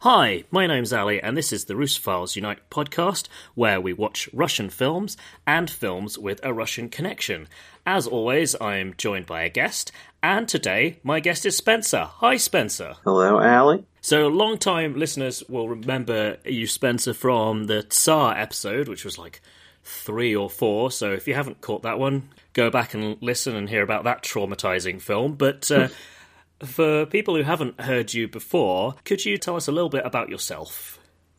Hi, my name's Ali, and this is the Russophiles Unite podcast, where we watch Russian films and films with a Russian connection. As always, I'm joined by a guest, and today my guest is Spencer. Hi, Spencer. Hello, Ali. So, long-time listeners will remember you, Spencer, from the Tsar episode, which was like 3 or 4, so if you haven't caught that one, go back and listen and hear about that traumatizing film. But for people who haven't heard you before, could you tell us a little bit about yourself?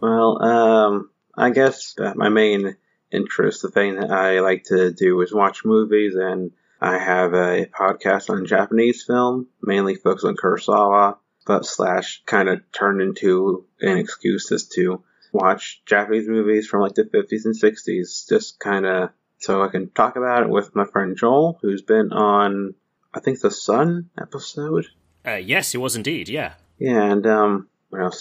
Well, I guess my main interest, the thing that I like to do is watch movies, and I have a podcast on Japanese film, mainly focused on Kurosawa, but / kind of turned into an excuse just to watch Japanese movies from like the 50s and 60s, just kind of so I can talk about it with my friend Joel, who's been on, I think, the Sun episode. Yes, it was indeed, yeah. Yeah, and what else?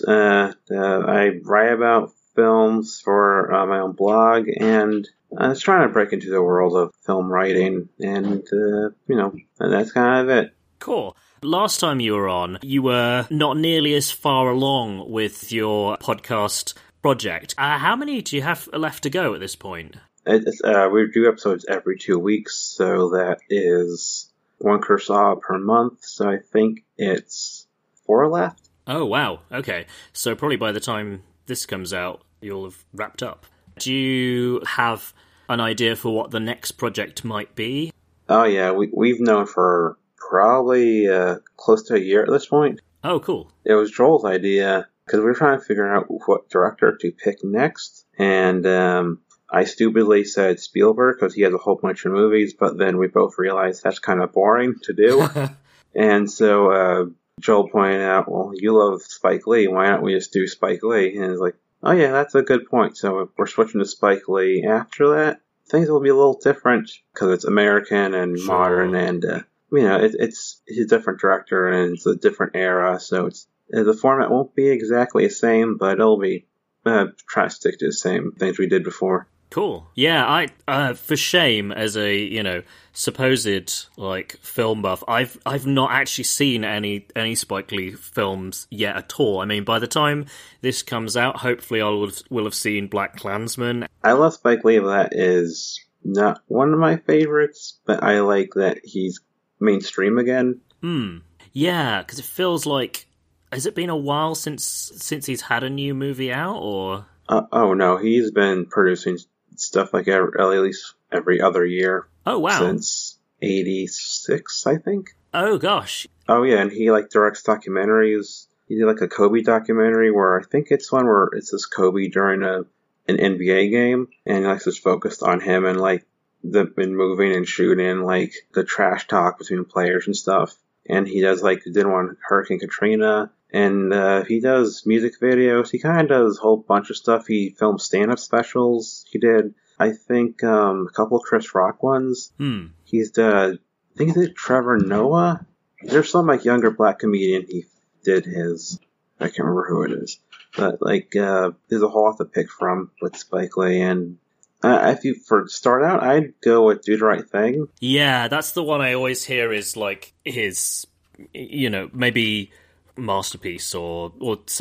I write about films for my own blog, and I was trying to break into the world of film writing, and, that's kind of it. Cool. Last time you were on, you were not nearly as far along with your podcast project. How many do you have left to go at this point? We do episodes every 2 weeks, so that is one Kurosawa per month, so I think it's 4 left. Oh, wow. Okay. So probably by the time this comes out, you'll have wrapped up. Do you have an idea for what the next project might be? Oh, yeah. We've known for probably close to a year at this point. Oh, cool. It was Joel's idea, because we were trying to figure out what director to pick next, and I stupidly said Spielberg because he has a whole bunch of movies, but then we both realized that's kind of boring to do. And so Joel pointed out, well, you love Spike Lee, why don't we just do Spike Lee? And it's like, oh yeah, that's a good point. So we're switching to Spike Lee after that. Things will be a little different because it's American and modern, and he's a different director and it's a different era, so the format won't be exactly the same, but it'll be try to stick to the same things we did before. Cool. Yeah, I for shame, as a supposed film buff, I've not actually seen any Spike Lee films yet at all. I mean, by the time this comes out, hopefully I will have seen BlacKkKlansman. I love Spike Lee, but that is not one of my favorites. But I like that he's mainstream again. Yeah, because it feels like, has it been a while since he's had a new movie out, or? Oh no, he's been producing stuff like at least every other year. Oh wow! Since '86, I think. Oh gosh. Oh yeah, and he directs documentaries. He did a Kobe documentary where I think it's one where it's this Kobe during an NBA game, and just focused on him and been moving and shooting the trash talk between players and stuff. And he does did one on Hurricane Katrina, and he does music videos. He kind of does a whole bunch of stuff. He films stand-up specials. He did, I think, a couple of Chris Rock ones. He's done, I think he did Trevor Noah. There's some younger black comedian he did his. I can't remember who it is, but there's a whole lot to pick from with Spike Lee. And if you start out, I'd go with Do the Right Thing. Yeah, that's the one I always hear is his, maybe masterpiece or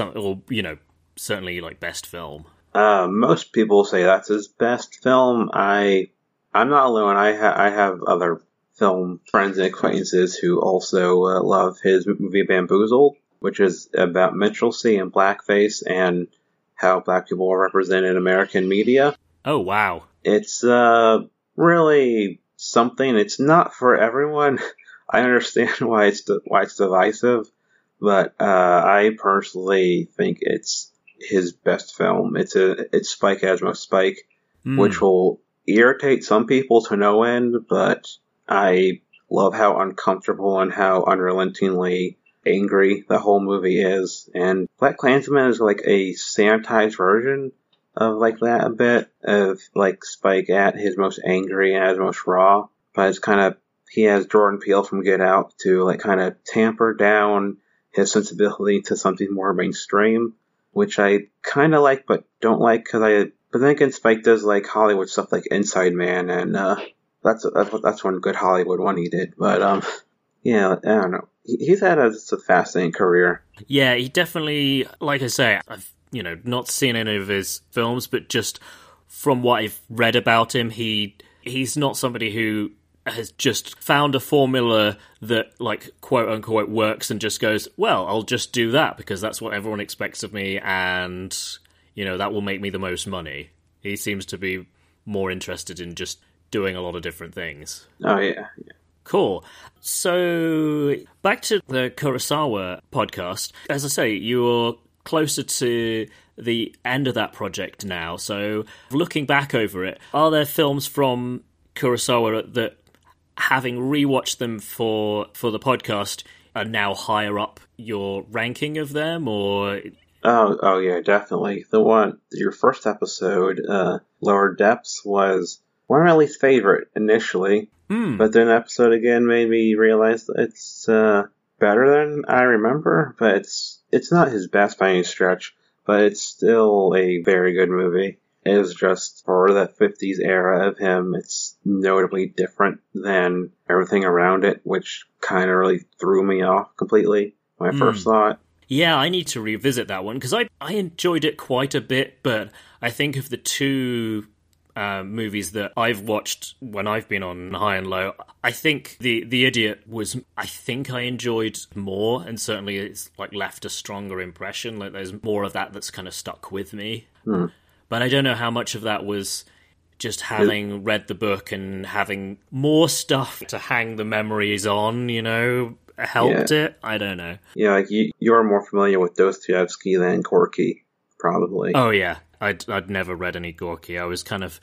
certainly best film. Most people say that's his best film. I'm not alone. I have other film friends and acquaintances who also love his movie Bamboozled, which is about minstrelsy and blackface and how black people are represented in American media. Oh, wow. It's really something. It's not for everyone. I understand why it's divisive, but I personally think it's his best film. It's Spike Adamo Spike, which will irritate some people to no end, but I love how uncomfortable and how unrelentingly angry the whole movie is. And BlacKkKlansman is a sanitized version of that a bit of Spike at his most angry and his most raw, but it's he has Jordan Peele from Get Out to kind of tamper down his sensibility to something more mainstream, which I kind of like but don't like but then again Spike does Hollywood stuff like Inside Man, and that's one good Hollywood one he did. But yeah, I don't know. he's had a fascinating career. Yeah, he definitely, like I say, I've not seen any of his films, but just from what I've read about him, he's not somebody who has just found a formula that, like, quote unquote works and just goes, well, I'll just do that because that's what everyone expects of me, and that will make me the most money. He seems to be more interested in just doing a lot of different things. Oh yeah. Cool. So back to the Kurosawa podcast. As I say, you're closer to the end of that project now. So looking back over it, are there films from Kurosawa that, having rewatched them for the podcast, are now higher up your ranking of them, or? Oh yeah, definitely. Your first episode, Lower Depths, was one of my least favorite initially. But then the episode again made me realize that it's better than I remember. But it's not his best by any stretch, but it's still a very good movie. It is just, for the 50s era of him, it's notably different than everything around it, which kind of really threw me off completely when I first saw it. Yeah, I need to revisit that one, because I enjoyed it quite a bit, but I think of the two movies that I've watched when I've been on High and Low, I think the Idiot was, I think I enjoyed more, and certainly it's like left a stronger impression. Like, there's more of that that's kind of stuck with me. But I don't know how much of that was just having read the book and having more stuff to hang the memories on, helped it. I don't know. Yeah, like you're more familiar with Dostoevsky than Gorky, probably. Oh yeah, I'd never read any Gorky. I was kind of,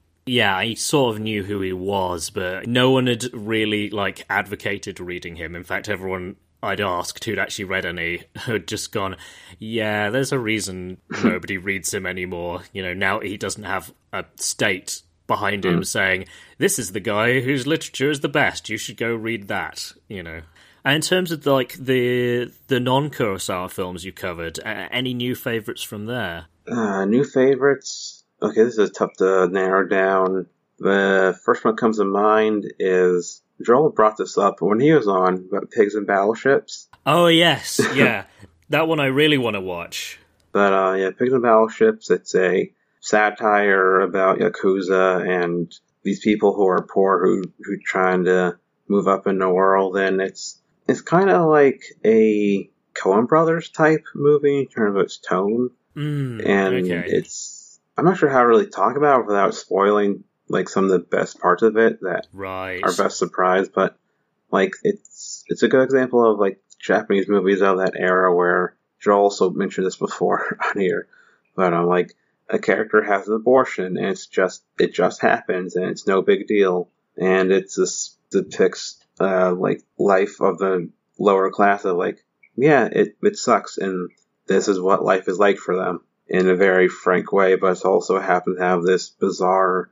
I sort of knew who he was, but no one had really advocated reading him. In fact, everyone I'd asked who'd actually read any had just gone, yeah, there's a reason nobody reads him anymore. Now he doesn't have a state behind him saying, this is the guy whose literature is the best, you should go read that, And in terms of the non-Kurosawa films you covered, any new favourites from there? New favorites? Okay, this is tough to narrow down. The first one that comes to mind is, Joel brought this up when he was on, about Pigs and Battleships. Oh yes, yeah. That one I really want to watch. But Pigs and Battleships, it's a satire about Yakuza and these people who are poor who trying to move up in the world, and it's kind of like a Coen Brothers type movie in terms of its tone. Okay. I'm not sure how to really talk about it without spoiling some of the best parts of it that are best surprised, but it's a good example of Japanese movies of that era where Joel also mentioned this before on here, but a character has an abortion and it just happens and it's no big deal, and this depicts life of the lower class of it sucks and this is what life is like for them in a very frank way, but it also happens to have this bizarre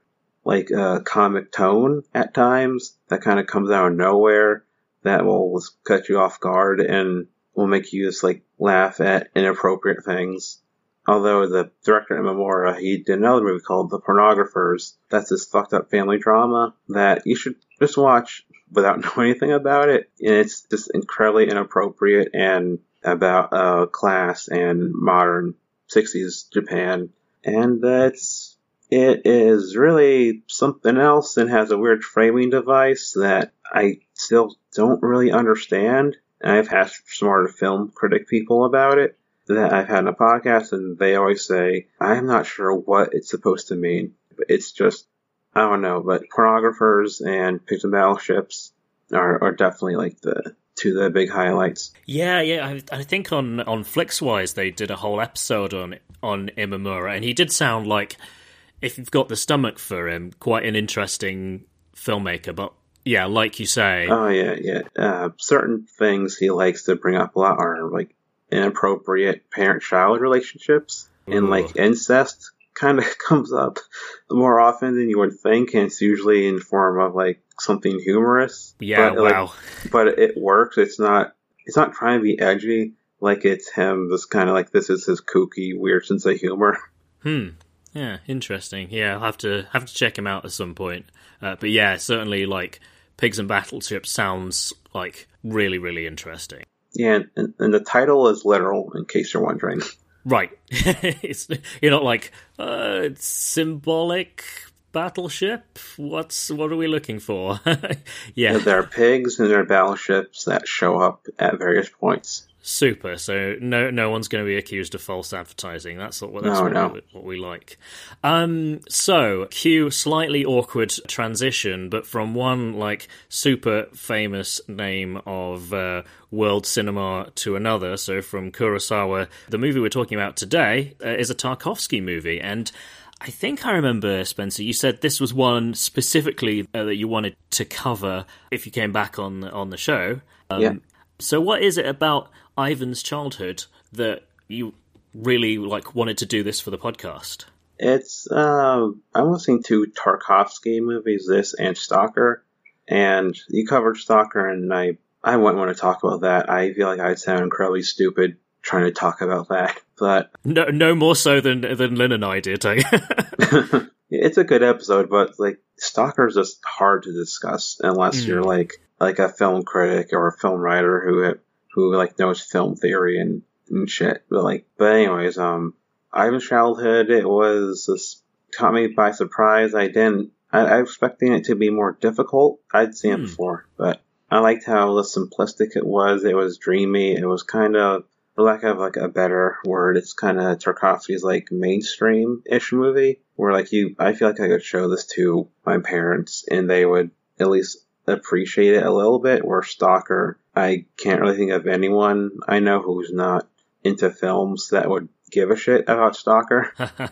comic tone at times that kind of comes out of nowhere that will cut you off guard and will make you just laugh at inappropriate things. Although the director Imamura, he did another movie called The Pornographers. That's this fucked up family drama that you should just watch without knowing anything about it. And it's just incredibly inappropriate and about class and modern 60s Japan. And it is really something else and has a weird framing device that I still don't really understand. And I've asked smarter film critic people about it that I've had in a podcast, and they always say, I'm not sure what it's supposed to mean. But it's just, I don't know, but Pornographers and Pigs and Battleships are definitely the two of the big highlights. Yeah. I think on Flixwise they did a whole episode on Imamura, and he did sound like, if you've got the stomach for him, quite an interesting filmmaker. But yeah, like you say. Oh yeah. Certain things he likes to bring up a lot are inappropriate parent-child relationships, and incest kind of comes up more often than you would think, and it's usually in form of something humorous. Yeah, but, wow. But it works. It's not trying to be edgy. It's him just kind of this is his kooky, weird sense of humor. Yeah, interesting. Yeah, I'll have to check him out at some point. But yeah, certainly Pigs and Battleships sounds like really, really interesting. Yeah, and the title is literal, in case you're wondering. Right. You're not like, symbolic battleship? What are we looking for? Yeah. There are pigs and there are battleships that show up at various points. Super. So no one's going to be accused of false advertising. That's what we like. So cue slightly awkward transition, but from one like super famous name of world cinema to another. So from Kurosawa, the movie we're talking about today is a Tarkovsky movie, and I think I remember, Spencer, you said this was one specifically that you wanted to cover if you came back on the show. Yeah. So what is it about Ivan's childhood that you really wanted to do this for the podcast? It's I'm listening to Tarkovsky movies, this and Stalker, and you covered Stalker, and I wouldn't want to talk about that. I feel like I'd sound incredibly stupid trying to talk about that, but no more so than Lynn and I did. It's a good episode, but Stalker is just hard to discuss unless you're like a film critic or a film writer who knows film theory and shit. But anyways, Ivan's childhood, it was just caught me by surprise. I was expecting it to be more difficult. I'd seen it before, but I liked how simplistic it was. It was dreamy. It was kind of, for lack of a better word, it's kind of Tarkovsky's mainstream-ish movie where I feel like I could show this to my parents and they would at least appreciate it a little bit, where Stalker, I can't really think of anyone I know who's not into films that would give a shit about Stalker.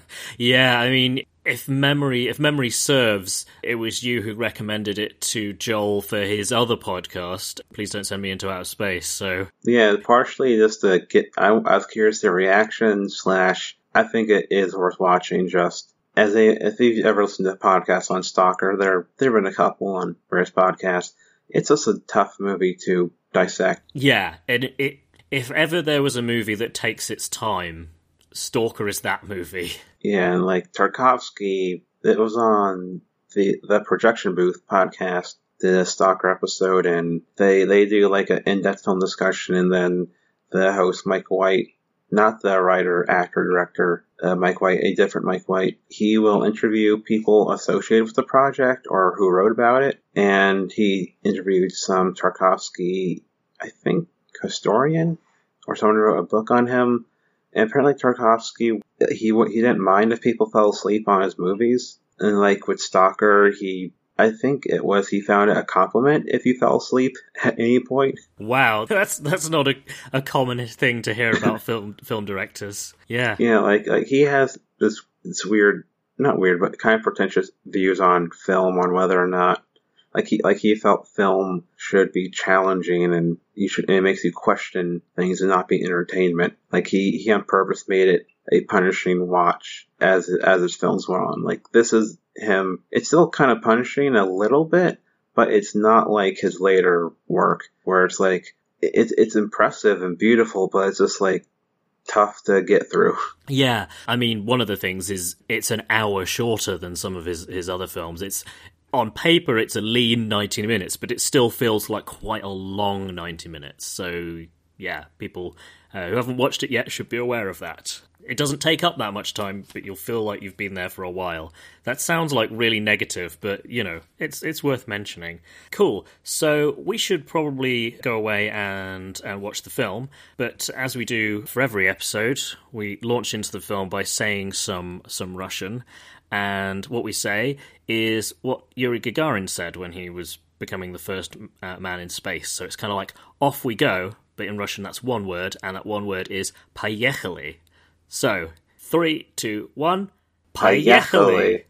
Yeah, I mean, if memory serves, it was you who recommended it to Joel for his other podcast, Please Don't Send Me Into Outer Space, so... Yeah, partially just to I was curious their reaction, / I think it is worth watching just if you've ever listened to podcasts on Stalker, there have been a couple on various podcasts. It's just a tough movie to dissect. Yeah, and if ever there was a movie that takes its time, Stalker is that movie. Yeah, and Tarkovsky, it was on the Projection Booth podcast, did a Stalker episode, and they do an in-depth film discussion, and then the host, Mike White, not the writer, actor, director, Mike White, a different Mike White. He will interview people associated with the project or who wrote about it. And he interviewed some Tarkovsky, I think, historian or someone who wrote a book on him. And apparently Tarkovsky, he didn't mind if people fell asleep on his movies. And with Stalker, I think it was he found it a compliment if you fell asleep at any point. Wow, that's not a common thing to hear about film directors. Yeah. Yeah, he has this weird, not weird, but kind of pretentious views on film, on whether or not he felt film should be challenging and it makes you question things and not be entertainment. He on purpose made it a punishing watch as his films went on. This is him. It's still kind of punishing a little bit, but it's not like his later work where it's it's impressive and beautiful, but it's just tough to get through. Yeah, I mean, one of the things is it's an hour shorter than some of his other films. It's on paper it's a lean 90 minutes, but it still feels like quite a long 90 minutes. So yeah, people who haven't watched it yet should be aware of that. It doesn't take up that much time, but you'll feel like you've been there for a while. That sounds really negative, but, it's worth mentioning. Cool. So we should probably go away and watch the film, but as we do for every episode, we launch into the film by saying some Russian, and what we say is what Yuri Gagarin said when he was becoming the first man in space. So it's kind of off we go, but in Russian that's one word, and that one word is поехали. So, 3, 2, 1, Поехали!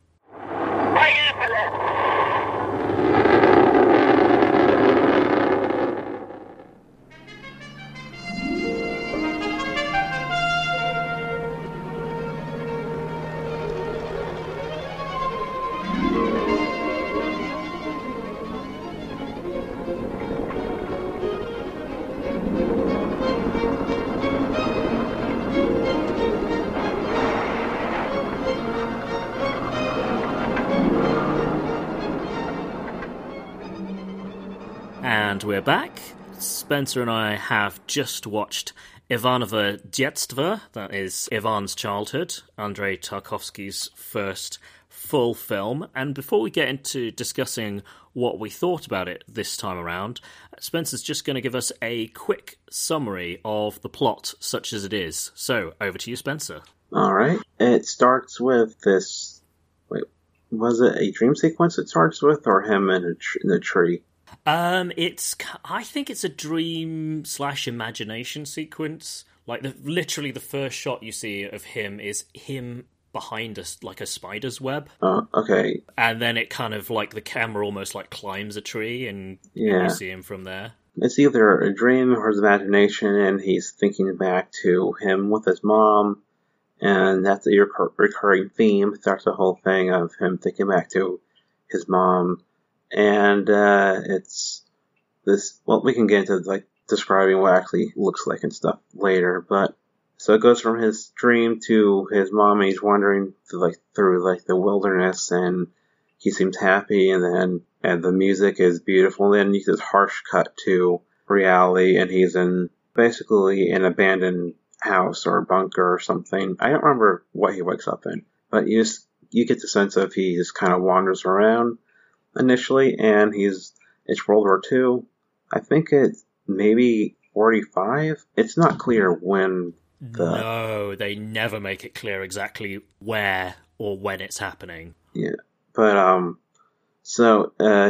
And we're back. Spencer and I have just watched Ivanovo Detstvo, that is Ivan's childhood, Andrei Tarkovsky's first full film. And before we get into discussing what we thought about it this time around, Spencer's just going to give us a quick summary of the plot, such as it is. So, over to you, Spencer. All right. It starts with this... Wait, was it a dream sequence it starts with, or him in the tree? I think it's a dream/imagination sequence. Like literally, the first shot you see of him is him behind us, like a spider's web. Oh, okay. And then it kind of like the camera almost like climbs a tree, and you see him from there. It's either a dream or his imagination, and he's thinking back to him with his mom, and that's a recurring theme. That's the whole thing of him thinking back to his mom. And it's this. Well, we can get into like describing what it actually looks like and stuff later. But so it goes from his dream to his mom, and he's wandering through the wilderness, and he seems happy. And the music is beautiful. And then you get this harsh cut to reality, and he's in basically an abandoned house or bunker or something. I don't remember what he wakes up in, but you get the sense of he just kind of wanders around initially, and it's World War II. I think it's maybe 45. It's not clear when No, they never make it clear exactly where or when it's happening. Yeah, but so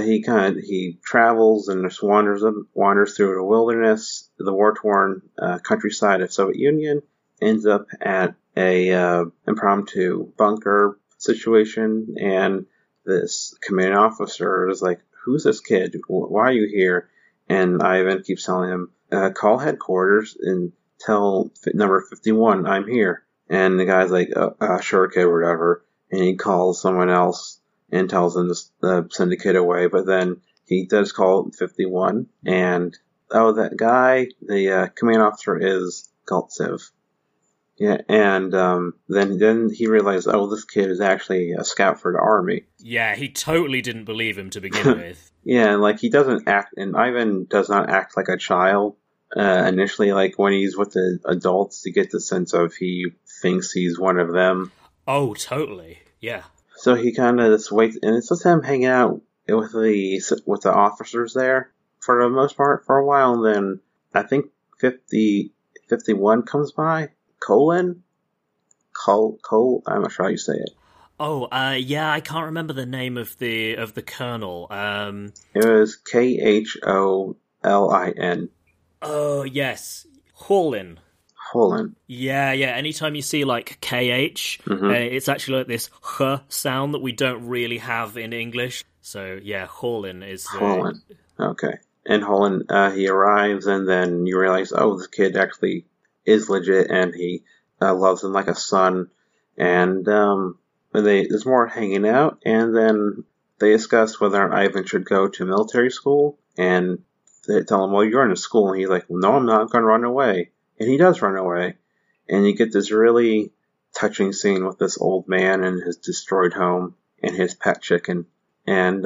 he travels and just wanders through the wilderness, the war-torn countryside of Soviet Union, ends up at a impromptu bunker situation, and this commanding officer is like, "Who's this kid? Why are you here?" And Ivan keeps telling him, "Call headquarters and tell number 51 I'm here." And the guy's like, "Sure, kid, whatever." And he calls someone else and tells them to send the kid away. But then he does call 51, and that guy, the command officer, is Galtsev. Yeah, and then he realized, this kid is actually a scout for the army. Yeah, he totally didn't believe him to begin with. Yeah, like he doesn't act, and Ivan does not act like a child initially. Like when he's with the adults, you get the sense of he thinks he's one of them. Oh, totally. Yeah. So he kind of just waits, and it's just him hanging out with the officers there for the most part for a while. And then I think 51 comes by. Cole, I'm not sure how you say it. Oh, yeah, I can't remember the name of the colonel. It was Kholin. Oh, yes. Holin. Yeah. Anytime you see like KH, it's actually like this h sound that we don't really have in English. So yeah, Holin is Holin. Okay. And Holin, he arrives, and then you realize, this kid actually is legit, and he loves him like a son. And there's more hanging out, and then they discuss whether Ivan should go to military school, and they tell him, "Well, you're in a school," and he's like, "No, I'm not. I'm going to run away." And he does run away, and you get this really touching scene with this old man and his destroyed home and his pet chicken. And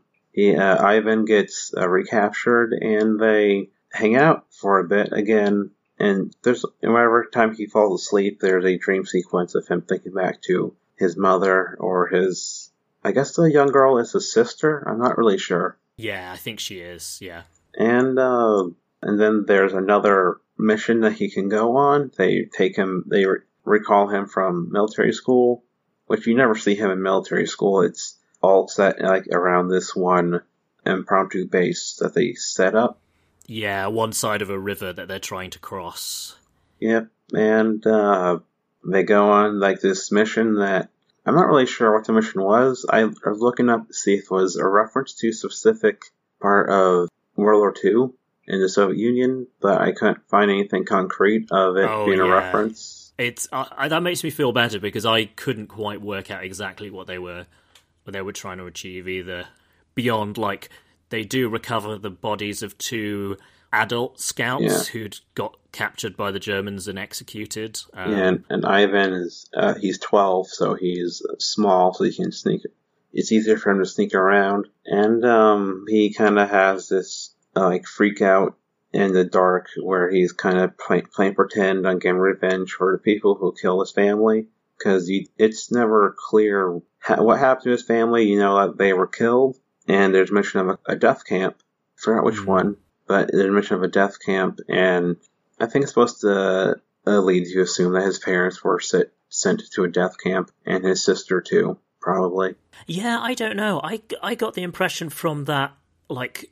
Ivan gets recaptured, and they hang out for a bit again. And whenever time he falls asleep, there's a dream sequence of him thinking back to his mother or his, I guess the young girl is his sister. I'm not really sure. Yeah, I think she is. Yeah. And then there's another mission that he can go on. They recall him from military school, which you never see him in military school. It's all set like around this one impromptu base that they set up. Yeah, one side of a river that they're trying to cross. Yep, and they go on like this mission that I'm not really sure what the mission was. I was looking up to see if it was a reference to a specific part of World War II in the Soviet Union, but I couldn't find anything concrete of it being a reference. It's that makes me feel better because I couldn't quite work out exactly what they were trying to achieve either. Beyond like, they do recover the bodies of 2 adult scouts who'd got captured by the Germans and executed. And Ivan is he's 12, so he's small, so he can sneak. It's easier for him to sneak around, and he kind of has this like freak out in the dark where he's kind of playing pretend on getting revenge for the people who kill his family. Because it's never clear what happened to his family. You know that they were killed, and there's mention of a death camp. I forgot which one, but there's mention of a death camp, and I think it's supposed to lead you to assume that his parents were sent to a death camp, and his sister too, probably. Yeah, I don't know. I got the impression from that, like,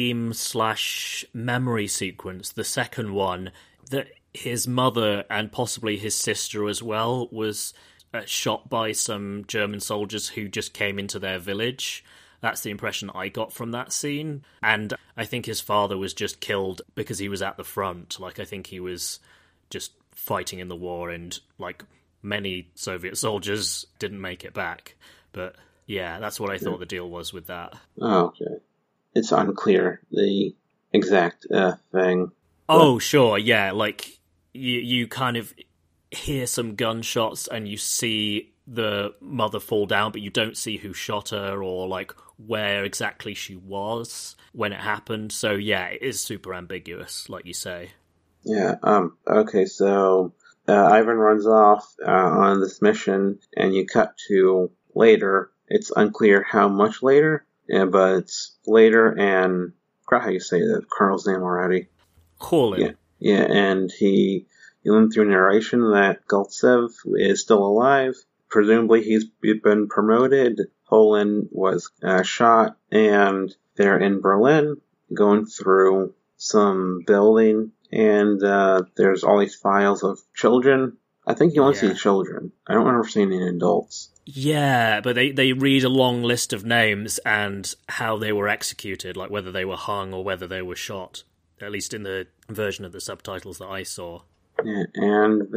dream/memory sequence, the second one, that his mother and possibly his sister as well was shot by some German soldiers who just came into their village. That's the impression I got from that scene. And I think his father was just killed because he was at the front. Like, I think he was just fighting in the war, and, like, many Soviet soldiers didn't make it back. But, yeah, that's what I thought the deal was with that. Oh, okay. It's unclear, the exact thing. Oh, sure, yeah, like, you kind of hear some gunshots and you see the mother fall down, but you don't see who shot her or, like, where exactly she was when it happened. So, yeah, it is super ambiguous, like you say. Yeah, okay, so Ivan runs off on this mission, and you cut to later. It's unclear how much later, but it's later, and I forgot how you say the colonel's name already. Kholin. Yeah, and he went through narration that Goltsev is still alive. Presumably he's been promoted. Kholin was shot, and they're in Berlin going through some building, and there's all these files of children. I think you only see children. I don't remember seeing any adults. Yeah, but they read a long list of names and how they were executed, like whether they were hung or whether they were shot. At least in the version of the subtitles that I saw. Yeah, and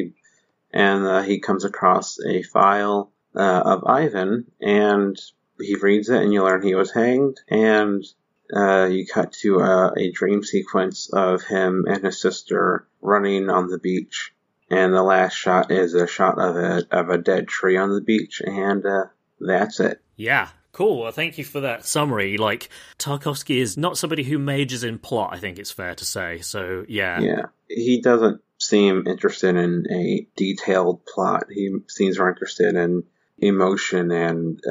he comes across a file of Ivan, and he reads it, and you learn he was hanged, and you cut to a dream sequence of him and his sister running on the beach, and the last shot is a shot of a dead tree on the beach, and that's it. Yeah. Cool, well, thank you for that summary. Like, Tarkovsky is not somebody who majors in plot, I think it's fair to say, so, yeah. Yeah, he doesn't seem interested in a detailed plot. He seems more interested in emotion and,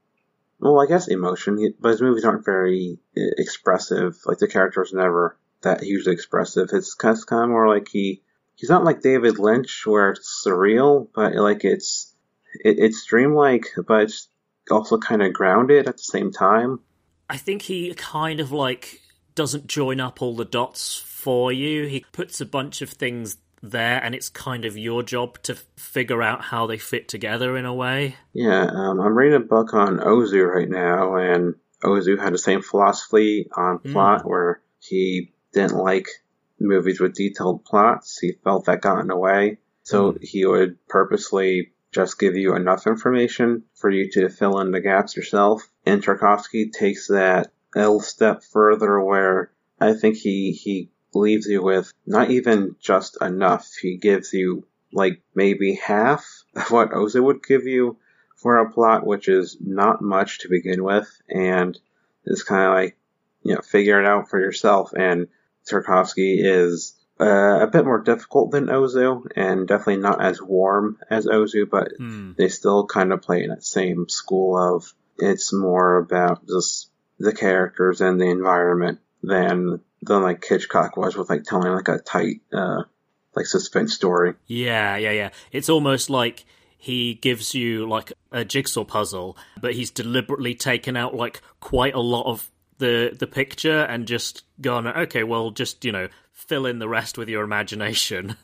well, I guess emotion, but his movies aren't very expressive. Like, the character's never that hugely expressive. It's kind of more like he's not like David Lynch, where it's surreal, but, like, it's dreamlike, but it's also kind of grounded at the same time. I think he kind of, like, doesn't join up all the dots for you. He puts a bunch of things there, and it's kind of your job to figure out how they fit together in a way. Yeah, I'm reading a book on Ozu right now, and Ozu had the same philosophy on plot, where he didn't like movies with detailed plots. He felt that got in the way, so he would purposely just give you enough information for you to fill in the gaps yourself. And Tarkovsky takes that a little step further, where I think he leaves you with not even just enough. He gives you, like, maybe half of what Ozu would give you for a plot, which is not much to begin with, and it's kind of like, you know, figure it out for yourself. And Tarkovsky is a bit more difficult than Ozu, and definitely not as warm as Ozu, but they still kind of play in that same school of, it's more about just the characters and the environment than like Hitchcock was with, like, telling, like, a tight, like, suspense story. Yeah. It's almost like he gives you, like, a jigsaw puzzle, but he's deliberately taken out, like, quite a lot of the picture and just gone, okay, well, just, you know, fill in the rest with your imagination.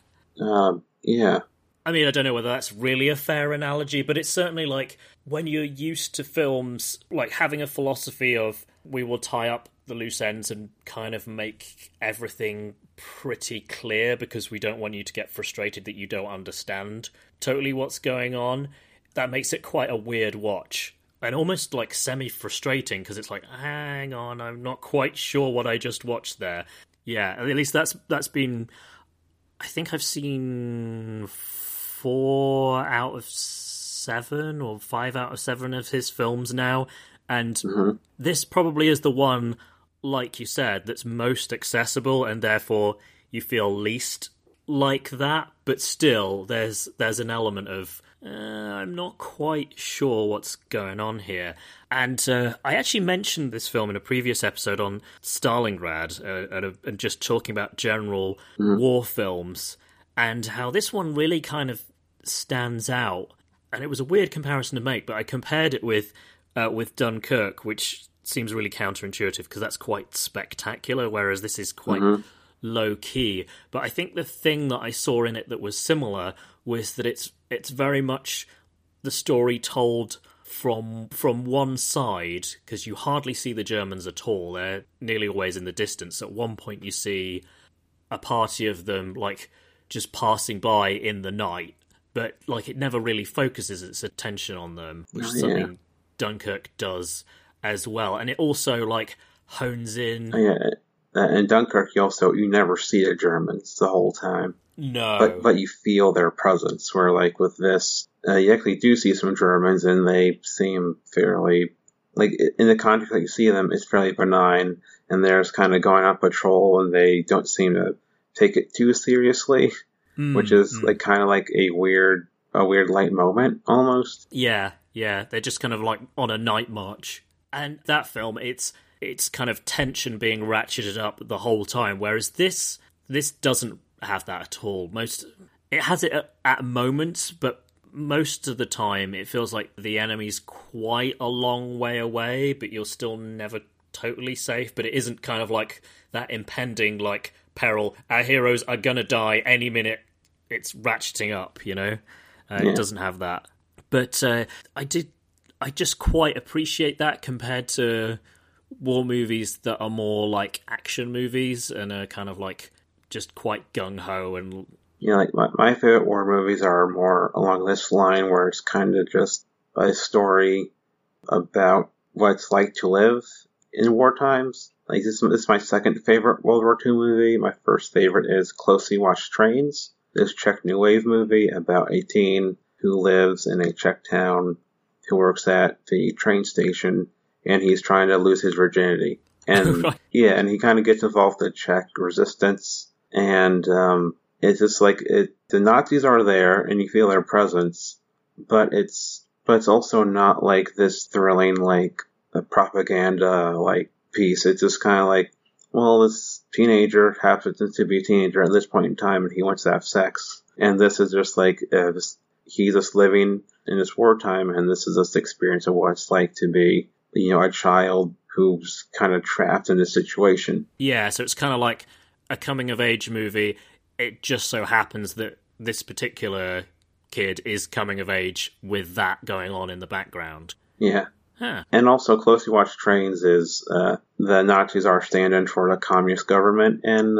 Yeah. I mean, I don't know whether that's really a fair analogy, but it's certainly like when you're used to films, like having a philosophy of we will tie up the loose ends and kind of make everything pretty clear because we don't want you to get frustrated that you don't understand totally what's going on. That makes it quite a weird watch. And almost like semi-frustrating because it's like, hang on, I'm not quite sure what I just watched there. Yeah, at least that's been... I think I've seen 4 out of 7 or 5 out of 7 of his films now, and this probably is the one like you said, that's most accessible, and therefore you feel least like that. But still, there's an element of I'm not quite sure what's going on here. And I actually mentioned this film in a previous episode on Stalingrad, and just talking about general war films, and how this one really kind of stands out. And it was a weird comparison to make, but I compared it with Dunkirk, which seems really counterintuitive because that's quite spectacular, whereas this is quite low key. But I think the thing that I saw in it that was similar was that it's very much the story told from one side, because you hardly see the Germans at all. They're nearly always in the distance. At one point you see a party of them like just passing by in the night, but like it never really focuses its attention on them, which is something Dunkirk does as well. And it also like hones in. In Dunkirk, you never see the Germans the whole time. No, but you feel their presence. Where like with this, you actually do see some Germans, and they seem fairly like in the context that you see them, it's fairly benign, and they're just kind of going on patrol, and they don't seem to take it too seriously, which is like kind of like a weird light moment almost. Yeah, they're just kind of like on a night march. And that film, it's kind of tension being ratcheted up the whole time, whereas this doesn't have that at all. It has it at moments, but most of the time it feels like the enemy's quite a long way away, but you're still never totally safe. But it isn't kind of like that impending like peril. Our heroes are gonna die any minute. It's ratcheting up, you know. It doesn't have that. But I just quite appreciate that compared to war movies that are more like action movies and are kind of like just quite gung-ho. And like my favorite war movies are more along this line, where it's kind of just a story about what it's like to live in war times. Like this is my second favorite World War II movie. My first favorite is Closely Watched Trains, this Czech New Wave movie about a teen who lives in a Czech town, who works at the train station, and he's trying to lose his virginity. And right. and he kind of gets involved in Czech resistance, and it's just like the Nazis are there, and you feel their presence, but it's also not like this thrilling like a propaganda like piece. It's just kind of like, well, this teenager happens to be a teenager at this point in time, and he wants to have sex, and this is just like he's just living in this wartime, and this is just the experience of what it's like to be, a child who's kind of trapped in this situation. Yeah, so it's kind of like a coming-of-age movie. It just so happens that this particular kid is coming of age with that going on in the background. Yeah. Huh. And also, Closely Watched Trains is the Nazis are stand-in for the communist government in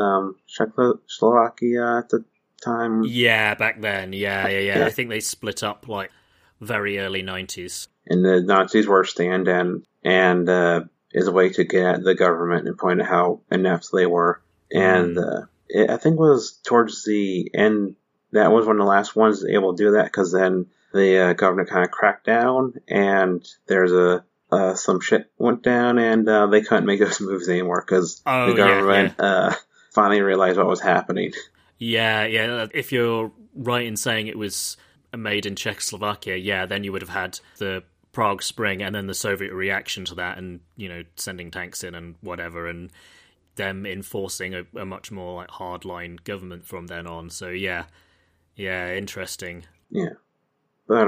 Czechoslovakia at the time. Yeah, back then. Yeah. I think they split up like very early 90s. And the Nazis were stand-in, and is a way to get at the government and point out how inept they were. And I think it was towards the end, that was one of the last ones able to do that, because then the government kind of cracked down, and there's some shit went down, and they couldn't make those movies anymore, because the government finally realized what was happening. Yeah. If you're right in saying it was made in Czechoslovakia, then you would have had the Prague Spring and then the Soviet reaction to that, and sending tanks in and whatever, and them enforcing a much more like hardline government from then on. So yeah, interesting. Yeah, but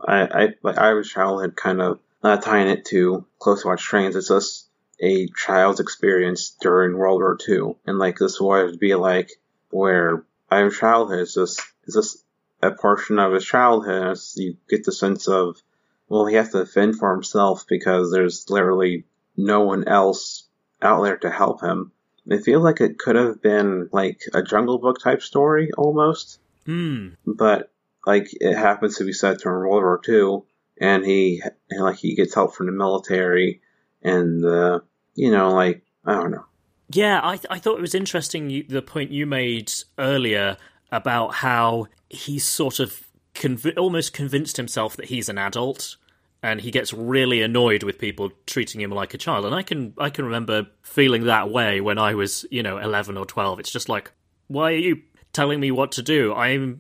I was childhood kind of tying it to Close Watch Trains. It's just a child's experience during World War II, and like this would be like where Irish childhood is just a portion of his childhood. You get the sense of, well, he has to fend for himself because there's literally no one else out there to help him. It feels like it could have been like a Jungle Book type story almost. But like it happens to be set during World War II, and he gets help from the military, and I don't know. Yeah, I thought it was interesting the point you made earlier about how he's sort of almost convinced himself that he's an adult, and he gets really annoyed with people treating him like a child. And I can remember feeling that way when I was, 11 or 12. It's just like, why are you telling me what to do?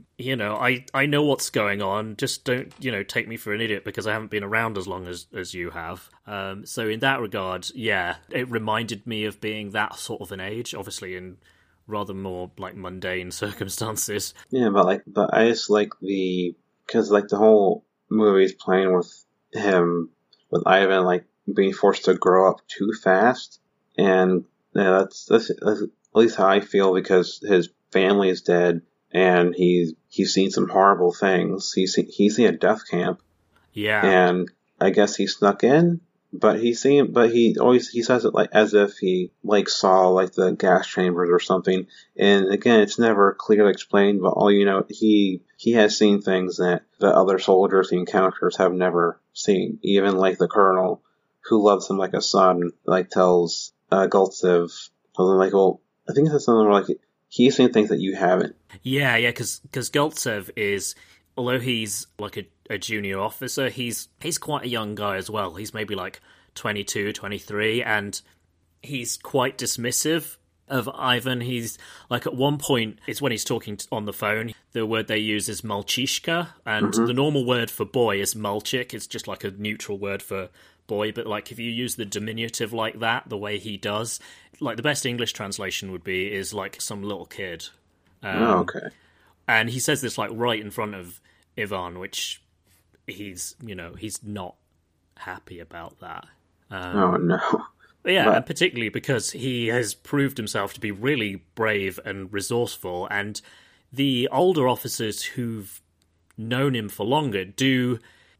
I know what's going on. Just don't, take me for an idiot because I haven't been around as long as you have. So in that regard, yeah, it reminded me of being that sort of an age, obviously in rather more like mundane circumstances. Yeah, but I just like because like the whole movie's playing with him, with Ivan like being forced to grow up too fast, and yeah, that's at least how I feel, because his family is dead and he's seen some horrible things. He's seen a death camp. Yeah, and I guess he snuck in. But he says it like as if he like saw like the gas chambers or something. And again, it's never clearly explained, but all he has seen things that the other soldiers he encounters have never seen. Even like the colonel, who loves him like a son, like tells Gultsev something like, well, I think it's something like, he's seen things that you haven't. Yeah, because Gultsev is, although he's like a junior officer, he's quite a young guy as well. He's maybe like 22, 23, and he's quite dismissive of Ivan. He's like, at one point, it's when he's talking on the phone, the word they use is malchishka, and the normal word for boy is malchik. It's just like a neutral word for boy, but like if you use the diminutive like that, the way he does, like the best English translation would be is like some little kid. Okay. And he says this like right in front of Ivan, which he's not happy about that. Oh no. Yeah, and particularly because he has proved himself to be really brave and resourceful, and the older officers who've known him for longer do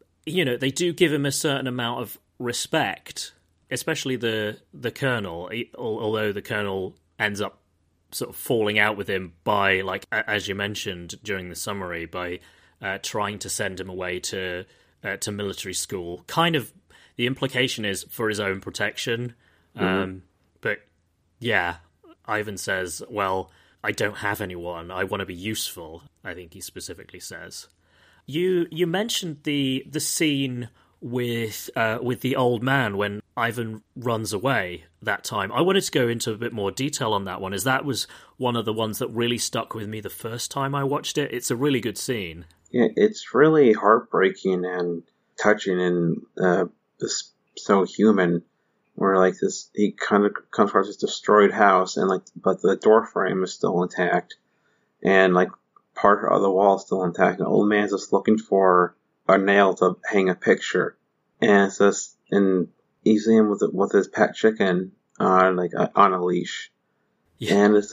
give him a certain amount of respect, especially the colonel, although the colonel ends up sort of falling out with him by, like, as you mentioned during the summary, by trying to send him away to military school. Kind of, the implication is for his own protection. But yeah, Ivan says, well, I don't have anyone. I want to be useful, I think he specifically says. You mentioned the scene with the old man when Ivan runs away that time. I wanted to go into a bit more detail on that one, as that was one of the ones that really stuck with me the first time I watched it. It's a really good scene. Yeah, it's really heartbreaking and touching, and so human. Where like this, he kind of comes across this destroyed house, and like, but the door frame is still intact, and like part of the wall is still intact. And the old man's just looking for a nail to hang a picture, and it's just, and he's in with his pet chicken on a leash, yeah. And it's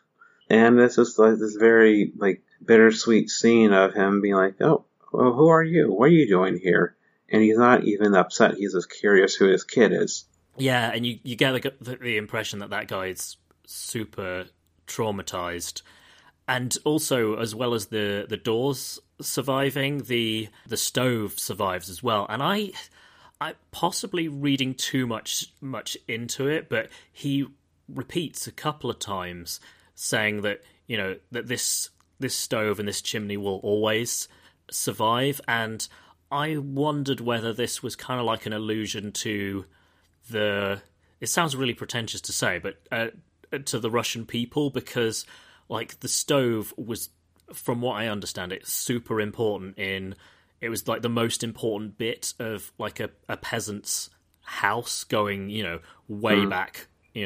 just like this very like bittersweet scene of him being like, oh, well, who are you? What are you doing here? And he's not even upset. He's just curious who this kid is. Yeah, and you get the impression that guy is super traumatized. And also, as well as the doors surviving, the stove survives as well. And I possibly reading too much into it, but he repeats a couple of times saying that, that this stove and this chimney will always survive. And I wondered whether this was kind of like an allusion to it sounds really pretentious to say, but to the Russian people, because like the stove was, from what I understand, it's super important it was like the most important bit of like a peasant's house going, way back,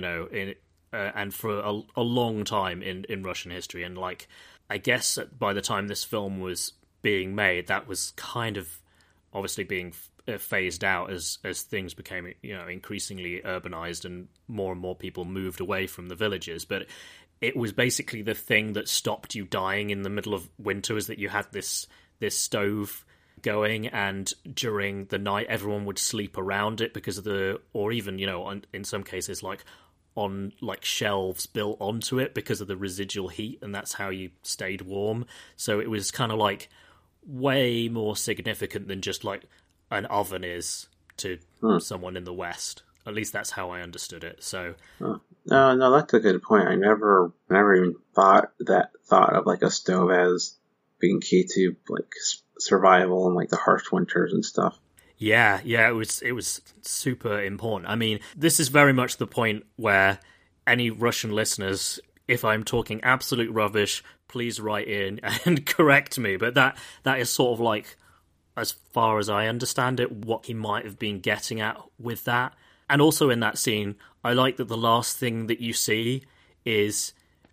and for a long time in Russian history. And like, I guess by the time this film was being made, that was kind of obviously being phased out as things became increasingly urbanized and more people moved away from the villages. But it was basically the thing that stopped you dying in the middle of winter, is that you had this stove going, and during the night everyone would sleep around it because of or even in some cases like on like shelves built onto it because of the residual heat, and that's how you stayed warm. So it was kind of like way more significant than just like an oven is to someone in the West. At least that's how I understood it. So no, that's a good point. I never even thought of like a stove as being key to like survival and like the harsh winters and stuff. Yeah, it was super important. I mean, this is very much the point where any Russian listeners, if I'm talking absolute rubbish, please write in and correct me. But that is sort of like, as far as I understand it, what he might have been getting at with that. And also in that scene, I like that the last thing that you see is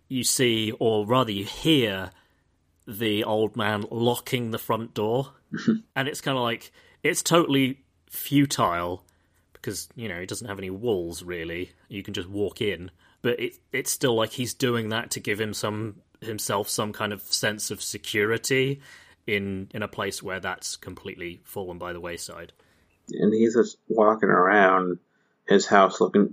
or rather you hear, the old man locking the front door. And it's kind of like, it's totally futile because, he doesn't have any walls, really. You can just walk in. But it's still like he's doing that to give himself some kind of sense of security in a place where that's completely fallen by the wayside. And he's just walking around his house looking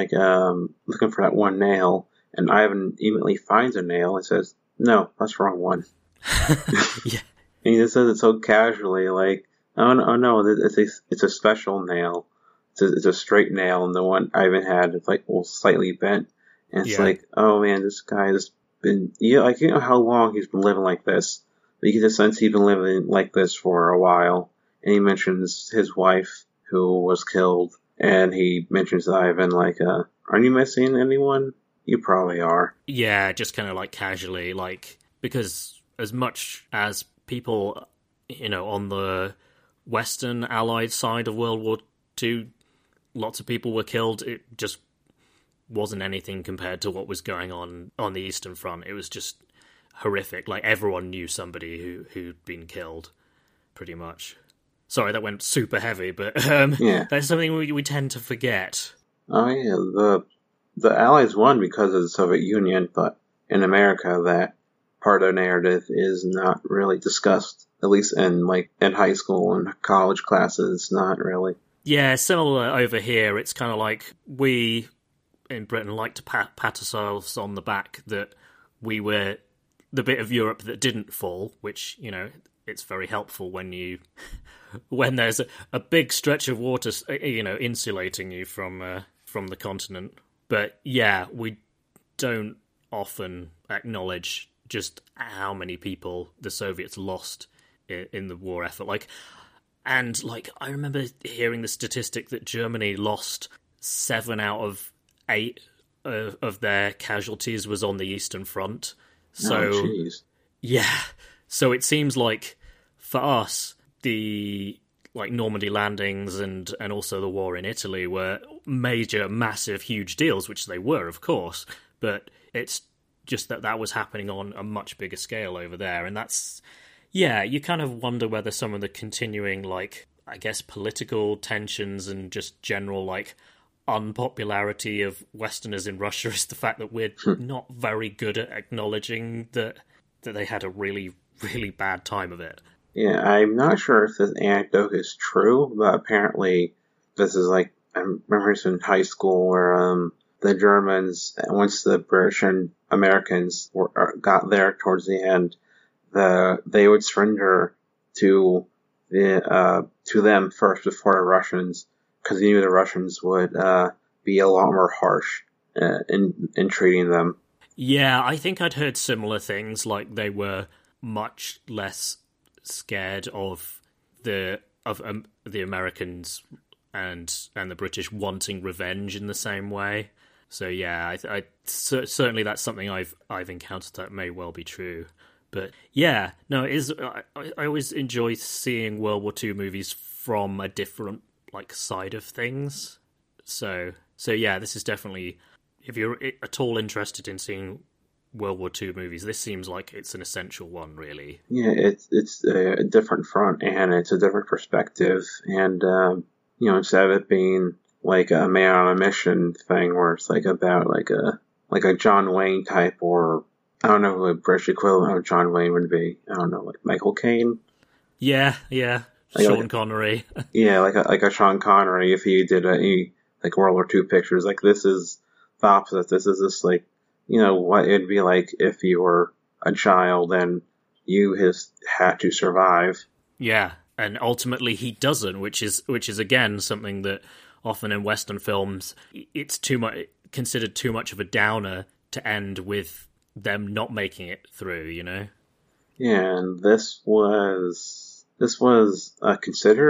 for that one nail. And Ivan immediately finds a nail and says, "No, that's the wrong one." Yeah. And he just says it so casually, like, oh no, it's a special nail. It's a straight nail, and the one Ivan had is like slightly bent. And it's like, oh man, this guy has been, how long he's been living like this. But you can just sense he's been living like this for a while. And he mentions his wife who was killed, and he mentions Ivan like, are you missing anyone? You probably are. Yeah, just kind of like casually, like, because as much as people, on the Western Allied side of World War II, lots of people were killed, it just wasn't anything compared to what was going on the Eastern Front. It was just horrific. Like, everyone knew somebody who'd been killed, pretty much. Sorry, that went super heavy, but that's something we tend to forget. Oh yeah, the Allies won because of the Soviet Union, but in America, that part of the narrative is not really discussed, at least in high school and college classes, not really. Yeah, similar over here. It's kind of like we in Britain like to pat ourselves on the back that we were the bit of Europe that didn't fall, which, it's very helpful when there's a big stretch of water, insulating you from the continent. But yeah, we don't often acknowledge just how many people the Soviets lost in the war effort. I remember hearing the statistic that Germany lost 7 out of 8 of their casualties was on the Eastern Front. So, yeah. So it seems like for us, the Normandy landings and also the war in Italy were major, massive, huge deals, which they were, of course. But it's just that was happening on a much bigger scale over there. And that's, yeah, you kind of wonder whether some of the continuing, political tensions and just general, unpopularity of Westerners in Russia is the fact that we're not very good at acknowledging that they had a really, really bad time of it. Yeah, I'm not sure if this anecdote is true, but apparently this is I remember this in high school where the Germans, once the British and Americans got there towards the end, they would surrender to them first before the Russians, because they knew the Russians would be a lot more harsh in treating them. Yeah, I think I'd heard similar things, like they were much less scared of the Americans and the British wanting revenge in the same way. So yeah, I certainly that's something I've encountered that may well be true. But yeah, no, it is. I always enjoy seeing World War II movies from a different side of things. So yeah, this is definitely, if you're at all interested in seeing World War II movies, this seems like it's an essential one, really. Yeah, it's a different front and it's a different perspective, and instead of it being a man on a mission thing where it's about a John Wayne type, or I don't know who a British equivalent of John Wayne would be. I don't know, Michael Caine. Yeah. Sean Connery. Yeah, like a Sean Connery if he did World War II pictures. This is the opposite. This is just what it'd be like if you were a child and you had to survive. Yeah, and ultimately he doesn't, which is again something that often in Western films it's considered too much of a downer to end with them not making it through. Yeah, and this was considered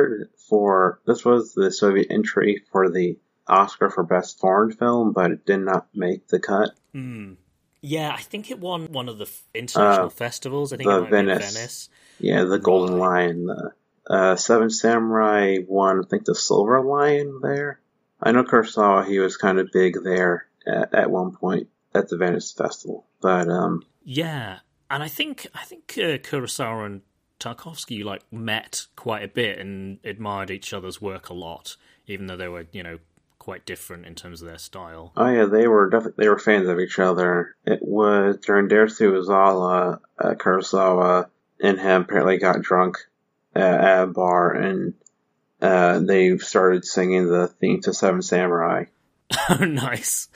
this was the Soviet entry for the Oscar for Best Foreign Film, but it did not make the cut. Yeah, I think it won one of the international festivals. I think it The might have been Venice. Yeah, the Golden Lion. The Seven Samurai won, I think, the Silver Lion there. I know Kurosawa, he was kind of big there at one point at the Venice Festival. But yeah, and I think Kurosawa and Tarkovsky met quite a bit and admired each other's work a lot, even though they were quite different in terms of their style. Oh yeah, they were fans of each other. It was during Dare to Uzala, Kurosawa and him apparently got drunk at a bar, and they started singing the theme to Seven Samurai. Oh, nice.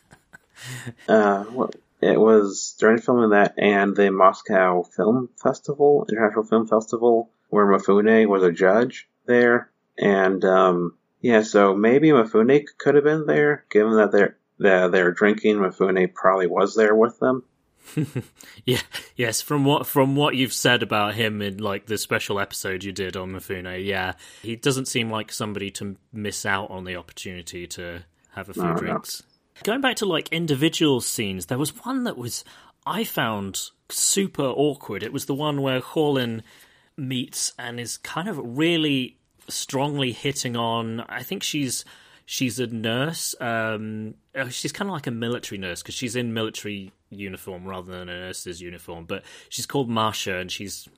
It was during filming that and the Moscow Film Festival, International Film Festival, where Mifune was a judge there. And so maybe Mifune could have been there, given that they're drinking. Mifune probably was there with them. Yeah, yes. From what you've said about him in the special episode you did on Mifune, yeah, he doesn't seem like somebody to miss out on the opportunity to have a few drinks. No. Going back to individual scenes, there was one that I found super awkward. It was the one where Hawlin meets and is kind of really strongly hitting on. I think she's a nurse. She's kind of like a military nurse because she's in military uniform rather than a nurse's uniform. But she's called Masha, and she's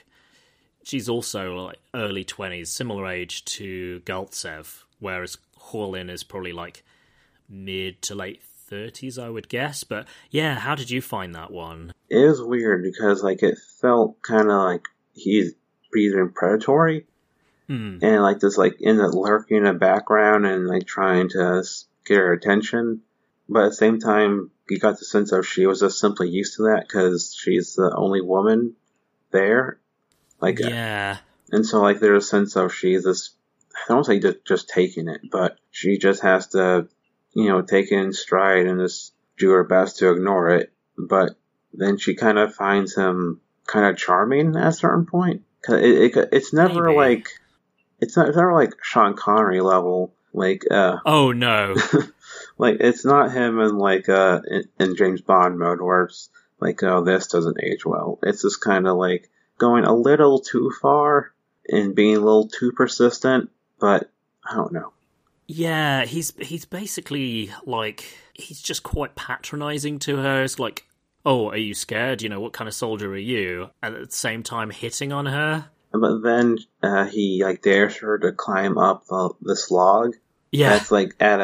also early 20s, similar age to Galtsev, whereas Hawlin is probably mid to late 30s, I would guess. But yeah, how did you find that one? It was weird because it felt kind of like he's being predatory. And this in the lurking in the background and trying to get her attention, but at the same time you got the sense of she was just simply used to that because she's the only woman there. Yeah. And so there's a sense of she's this, I don't say just taking it, but she just has to take it in stride and just do her best to ignore it. But then she kind of finds him kind of charming at a certain point. Cause it's never Maybe. It's never Sean Connery level. Oh no. It's not him in James Bond mode where it's oh, this doesn't age well. It's just kind of going a little too far and being a little too persistent, but I don't know. Yeah, he's basically he's just quite patronizing to her. It's oh, are you scared? What kind of soldier are you? And at the same time hitting on her. But then he dares her to climb up this log. Yeah, that's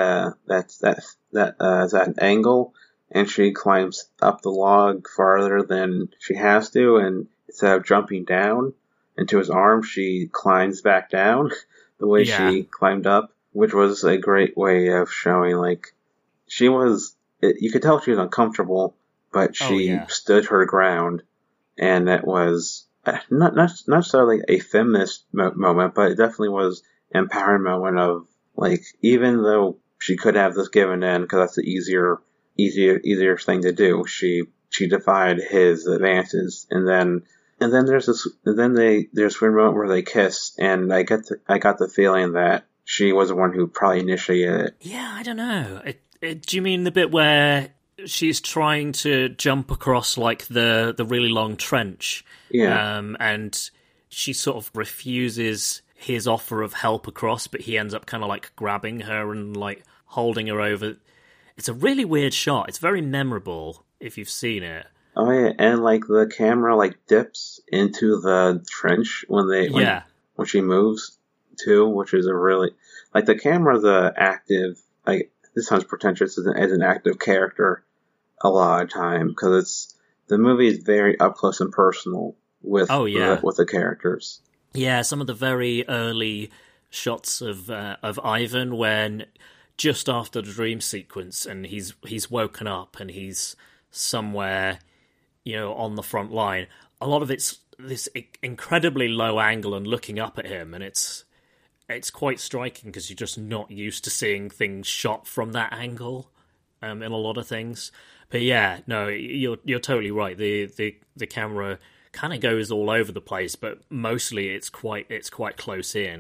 at an angle, and she climbs up the log farther than she has to, and instead of jumping down into his arms, she climbs back down the way she climbed up, which was a great way of showing she was. You could tell she was uncomfortable, but she stood her ground, and it was. Not necessarily a feminist moment, but it definitely was an empowering moment of even though she could have this given in because that's the easier thing to do, she defied his advances, and then there's one moment where they kiss, and I got the feeling that she was the one who probably initiated it. Yeah, I don't know. Do you mean the bit where she's trying to jump across the really long trench? Yeah. And she sort of refuses his offer of help across, but he ends up kind of grabbing her and holding her over. It's a really weird shot. It's very memorable if you've seen it. Oh yeah, and the camera dips into the trench when she moves too, which is a really the camera's a active this sounds pretentious as an active character a lot of time because the movie is very up close and personal with the characters. Yeah, some of the very early shots of Ivan when just after the dream sequence and he's woken up and he's somewhere on the front line. A lot of it's this incredibly low angle and looking up at him, and it's quite striking because you're just not used to seeing things shot from that angle in a lot of things. But yeah, no, you're totally right. The camera kind of goes all over the place, but mostly it's quite close in.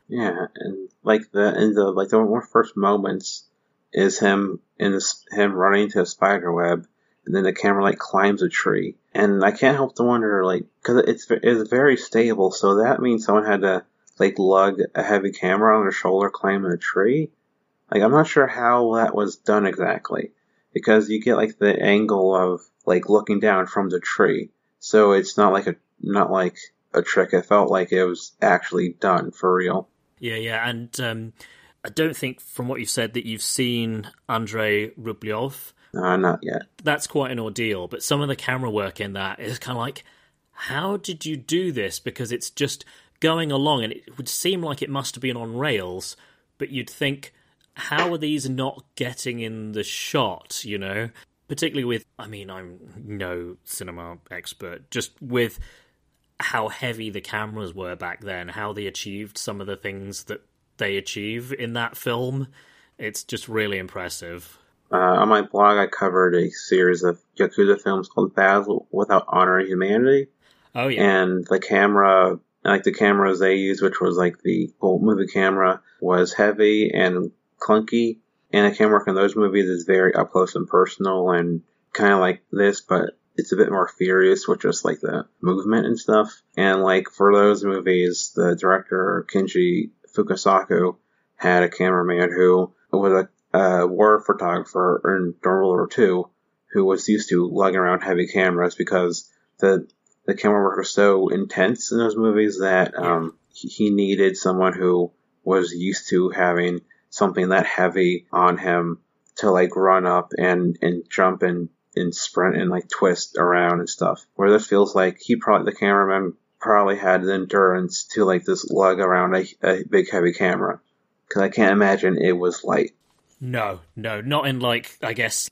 Yeah, and like the first moments is him running to a spider web, and then the camera like climbs a tree, and I can't help to wonder like because it's very stable, so that means someone had to like lug a heavy camera on their shoulder climbing a tree. Like I'm not sure how that was done exactly, because you get like the angle of like looking down from the tree, so it's not like a trick. It felt like it was actually done for real. Yeah, yeah, and I don't think from what you've said that you've seen Andrei Rublev. Not yet. That's quite an ordeal, but some of the camera work in that is kind of like, how did you do this? Because it's just going along, and it would seem like it must have been on rails, but you'd think, how are these not getting in the shot, you know? Particularly with, I mean, I'm no cinema expert, just with how heavy the cameras were back then, how they achieved some of the things that they achieve in that film. It's just really impressive. On my blog, I covered a series of Yakuza films called Battle Without Honor and Humanity. Oh, yeah. And the cameras they used, which was like the old movie camera, was heavy and clunky. And the camera work in those movies is very up close and personal and kind of like this, but it's a bit more furious with just like the movement and stuff. And like for those movies, the director Kenji Fukasaku had a cameraman who was a war photographer in World War II who was used to lugging around heavy cameras because the camera work was so intense in those movies that he needed someone who was used to having something that heavy on him to like run up and jump and sprint and like twist around and stuff. Where this feels like the cameraman probably had the endurance to like just lug around a big heavy camera. Cause I can't imagine it was light. No, not in like, I guess,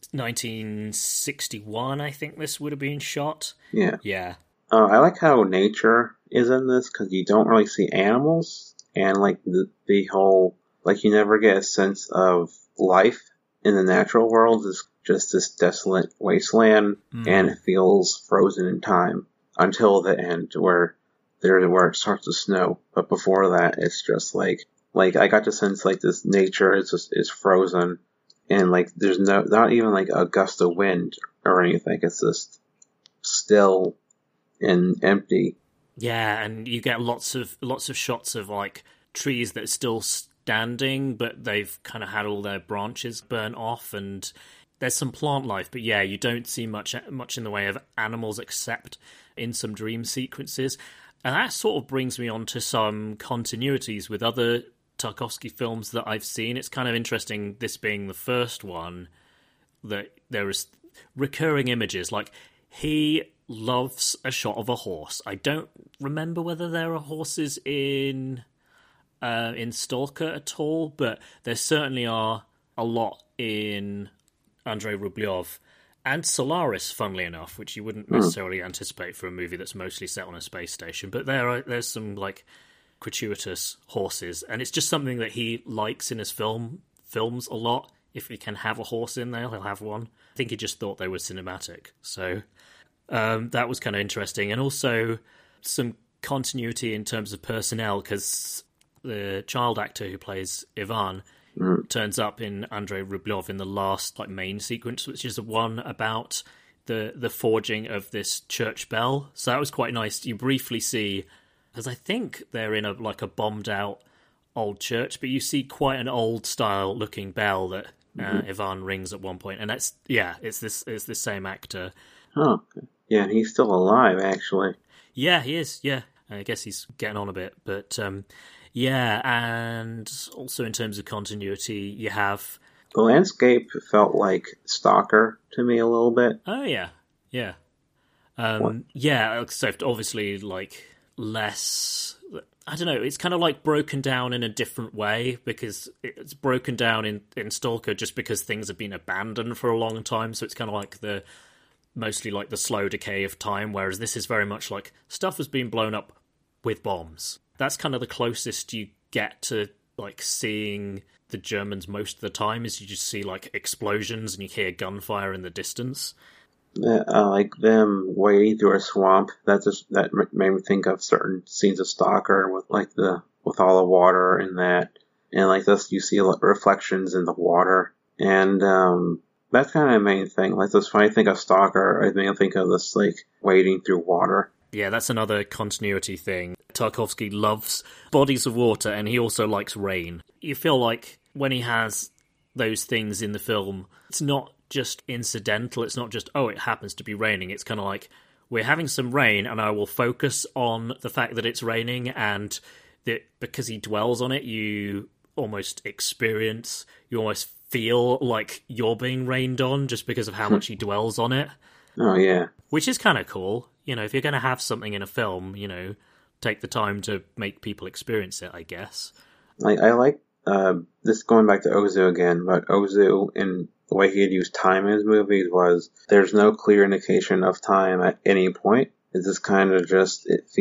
1961, I think this would have been shot. Yeah. Yeah. I like how nature is in this because you don't really see animals and like the whole, like you never get a sense of life in the natural world. It's just this desolate wasteland and it feels frozen in time until the end where it starts to snow. But before that, it's just like I got the sense like this nature is frozen and like there's not even like a gust of wind or anything. It's just still and empty. Yeah, and you get lots of shots of like trees that are still standing, but they've kind of had all their branches burnt off, and there's some plant life. But yeah, you don't see much in the way of animals except in some dream sequences, and that sort of brings me on to some continuities with other Tarkovsky films that I've seen. It's kind of interesting, this being the first one, that there is recurring images. Like, he loves a shot of a horse. I don't remember whether there are horses in Stalker at all, but there certainly are a lot in Andrei Rublev and Solaris, funnily enough, which you wouldn't necessarily anticipate for a movie that's mostly set on a space station. But there's some like gratuitous horses, and it's just something that he likes in his films a lot. If he can have a horse in there, he'll have one. I think he just thought they were cinematic, so that was kind of interesting. And also some continuity in terms of personnel, because the child actor who plays Ivan turns up in Andrei Rublev in the last like main sequence, which is the one about the forging of this church bell. So that was quite nice. You briefly see, because I think they're in a bombed out old church, but you see quite an old style looking bell that Ivan rings at one point, and it's the same actor. Oh, yeah, he's still alive, actually. Yeah, he is. Yeah, I guess he's getting on a bit, but yeah, and also in terms of continuity, you have the landscape felt like Stalker to me a little bit. Oh yeah. Yeah, except obviously like less. I don't know. It's kind of like broken down in a different way, because it's broken down in Stalker just because things have been abandoned for a long time. So it's kind of like mostly like the slow decay of time, whereas this is very much like stuff has been blown up with bombs. That's kind of the closest you get to like seeing the Germans most of the time, is you just see like explosions and you hear gunfire in the distance. Like them wading through a swamp. That made me think of certain scenes of Stalker with like the with all the water in that, and like this, you see reflections in the water, and that's kind of the main thing. Like this, when I think of Stalker, I think of this like wading through water. Yeah, that's another continuity thing. Tarkovsky loves bodies of water, and he also likes rain. You feel like when he has those things in the film, it's not just incidental, it's not just, oh, it happens to be raining. It's kind of like, we're having some rain, and I will focus on the fact that it's raining, and that because he dwells on it, you almost feel like you're being rained on just because of how much he dwells on it. Oh, yeah. Which is kind of cool. You know, if you're going to have something in a film, you know, take the time to make people experience it, I guess. I like this, going back to Ozu again, but Ozu, in the way he had used time in his movies, was there's no clear indication of time at any point. It's just kind of just, it's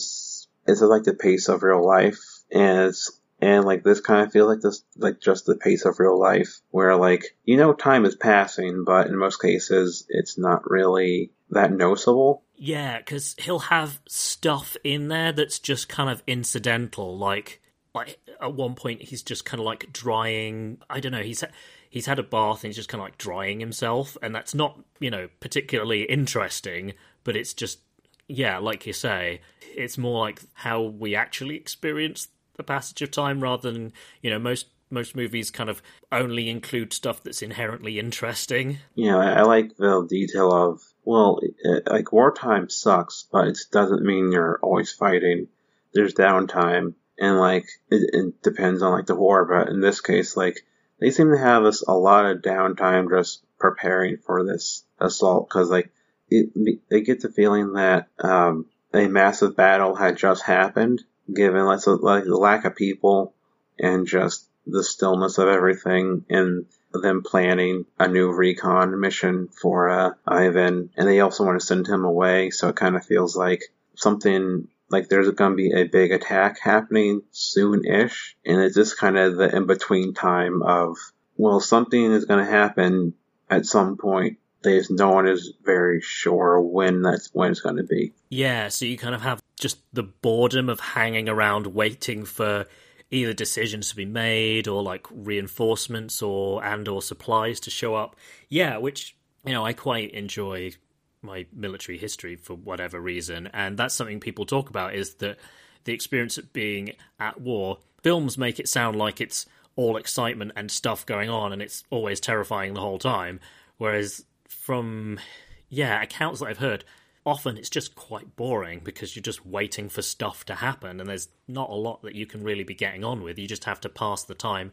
like the pace of real life, and like this kind of feels like this, like just the pace of real life, where like, you know, time is passing, but in most cases, it's not really that noticeable. Yeah, because he'll have stuff in there that's just kind of incidental. Like at one point, he's just kind of like drying. I don't know. He's had a bath and he's just kind of like drying himself, and that's not, you know, particularly interesting. But it's just, yeah, like you say, it's more like how we actually experience the passage of time rather than, you know, most movies kind of only include stuff that's inherently interesting. Yeah, I like the detail of, well, like wartime sucks, but it doesn't mean you're always fighting. There's downtime, and like it depends on like the war, but in this case, like they seem to have a lot of downtime just preparing for this assault, because like they get the feeling that a massive battle had just happened, given like the lack of people and just the stillness of everything, and them planning a new recon mission for Ivan, and they also want to send him away, so it kind of feels like something, like there's going to be a big attack happening soon-ish, and it's just kind of the in-between time of, well, something is going to happen at some point. No one is very sure when it's going to be. Yeah, so you kind of have just the boredom of hanging around waiting for either decisions to be made or like reinforcements or supplies to show up. Yeah, which, you know, I quite enjoy my military history for whatever reason, and that's something people talk about, is that the experience of being at war. Films make it sound like it's all excitement and stuff going on and it's always terrifying the whole time, whereas from accounts that I've heard, often it's just quite boring because you're just waiting for stuff to happen and there's not a lot that you can really be getting on with. You just have to pass the time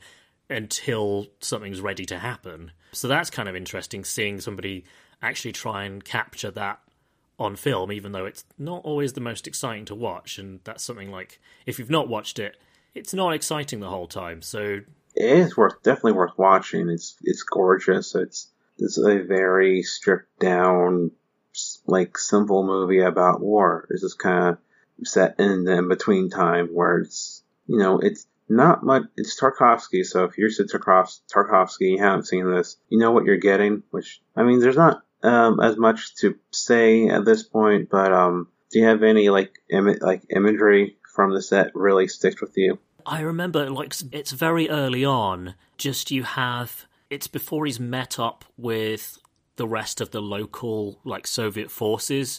until something's ready to happen. So that's kind of interesting, seeing somebody actually try and capture that on film, even though it's not always the most exciting to watch. And that's something like, if you've not watched it, it's not exciting the whole time. So it is definitely worth watching. It's gorgeous. It's a very stripped down, like, simple movie about war. It's just kind of set in the in-between time where it's, you know, it's not much. It's Tarkovsky, so if you're Tarkovsky, you haven't seen this, you know what you're getting. Which, I mean, there's not as much to say at this point, but do you have any imagery from the set really sticks with you? I remember, like, it's very early on. Just it's before he's met up with the rest of the local, like, Soviet forces.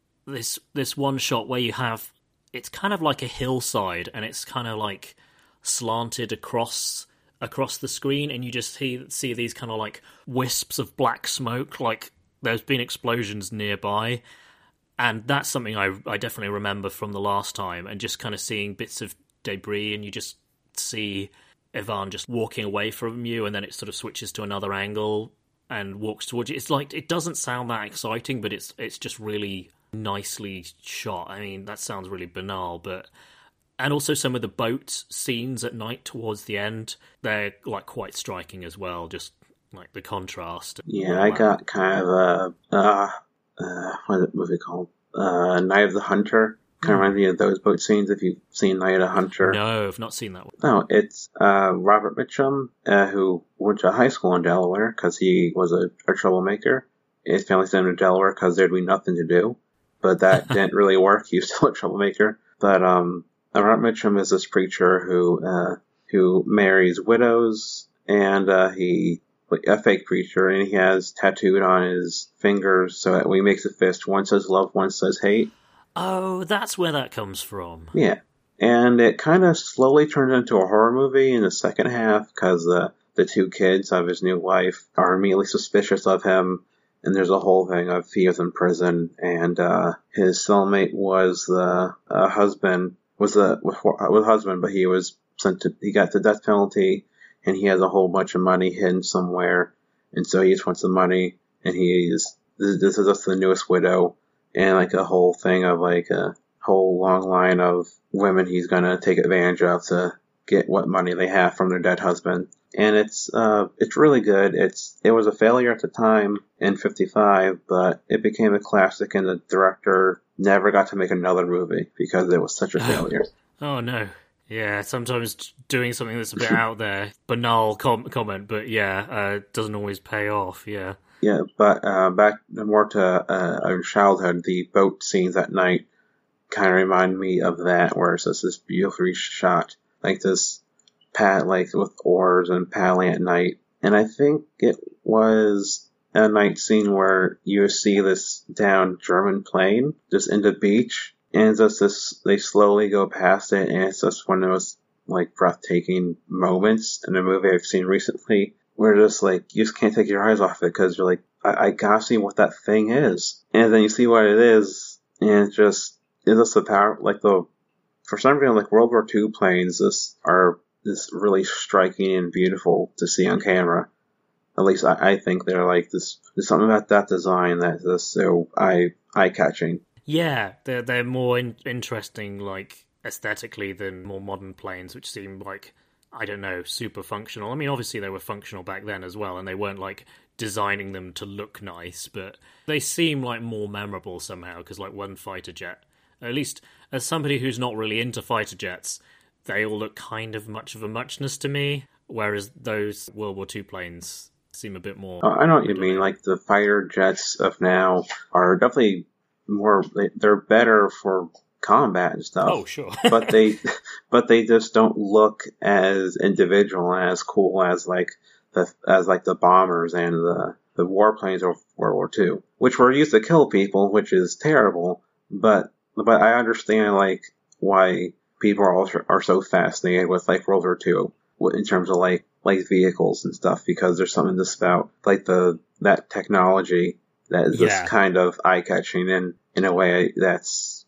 This one shot where you have, it's kind of like a hillside, and it's kind of like slanted across the screen, and you just see these kind of like wisps of black smoke, like there's been explosions nearby. And that's something I definitely remember from the last time, and just kind of seeing bits of debris, and you just see Ivan just walking away from you, and then it sort of switches to another angle and walks towards you. It's like, it doesn't sound that exciting, but it's just really nicely shot. I mean, that sounds really banal, but... And also some of the boat scenes at night towards the end, they're like quite striking as well, just like the contrast. Yeah, I got kind of what is the movie called? Night of the Hunter. Kind of reminds me of those boat scenes, if you've seen Night of the Hunter. No, I've not seen that one. No, it's Robert Mitchum, who went to high school in Delaware because he was a troublemaker. His family sent him to Delaware because there'd be nothing to do. But that didn't really work. He was still a troublemaker. But Robert Mitchum is this preacher who marries widows, and he a fake preacher, and he has tattooed on his fingers so that when he makes a fist, one says love, one says hate. Oh, that's where that comes from. Yeah, and it kind of slowly turned into a horror movie in the second half because the two kids of his new wife are immediately suspicious of him. And there's a whole thing of he was in prison, and his cellmate was the husband, was husband, but he was he got the death penalty, and he has a whole bunch of money hidden somewhere, and so he just wants the money, and this is just the newest widow, and like a whole thing of like a whole long line of women he's gonna take advantage of to get what money they have from their dead husband. And it's really good. It was a failure at the time in '55, but it became a classic, and the director never got to make another movie because it was such a failure. Oh no. Yeah, sometimes doing something that's a bit out there, banal comment, but yeah, doesn't always pay off, yeah. Yeah, but back more to our childhood, the boat scenes at night kind of remind me of that, where it's just this beautifully shot, like this like with oars and paddling at night. And I think it was a night scene where you see this down German plane just in the beach, and it's just this, they slowly go past it, and it's just one of those like breathtaking moments in a movie I've seen recently where just like you just can't take your eyes off it because you're like, I gotta see what that thing is. And then you see what it is, and it's just the power, like for some reason, like World War II planes are really striking and beautiful to see on camera. At least I think they're like this. There's something about that design that is so eye-catching. Yeah, they're more interesting, like aesthetically, than more modern planes, which seem like, I don't know, super functional. I mean, obviously they were functional back then as well, and they weren't like designing them to look nice, but they seem like more memorable somehow because like one fighter jet, at least as somebody who's not really into fighter jets, they all look kind of much of a muchness to me, whereas those World War II planes seem a bit more... I know what you mean. Like, the fighter jets of now are definitely more... They're better for combat and stuff. Oh, sure. but they just don't look as individual and as cool as the bombers and the warplanes of World War II, which were used to kill people, which is terrible. But I understand, like, why people are so fascinated with like World War II in terms of like vehicles and stuff, because there's something just about like that technology that is just kind of eye-catching in a way that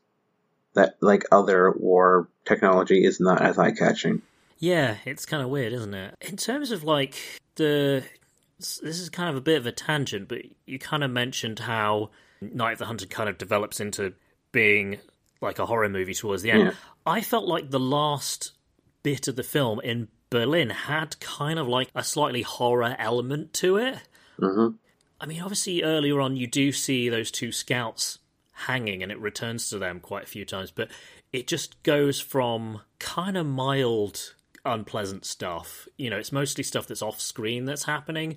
like other war technology is not as eye-catching. Yeah, it's kind of weird, isn't it? In terms of like this is kind of a bit of a tangent, but you kind of mentioned how Night of the Hunted kind of develops into being like a horror movie towards the end. Yeah. I felt like the last bit of the film in Berlin had kind of like a slightly horror element to it. Mm-hmm. I mean, obviously earlier on you do see those two scouts hanging and it returns to them quite a few times, but it just goes from kind of mild, unpleasant stuff, you know, it's mostly stuff that's off screen that's happening,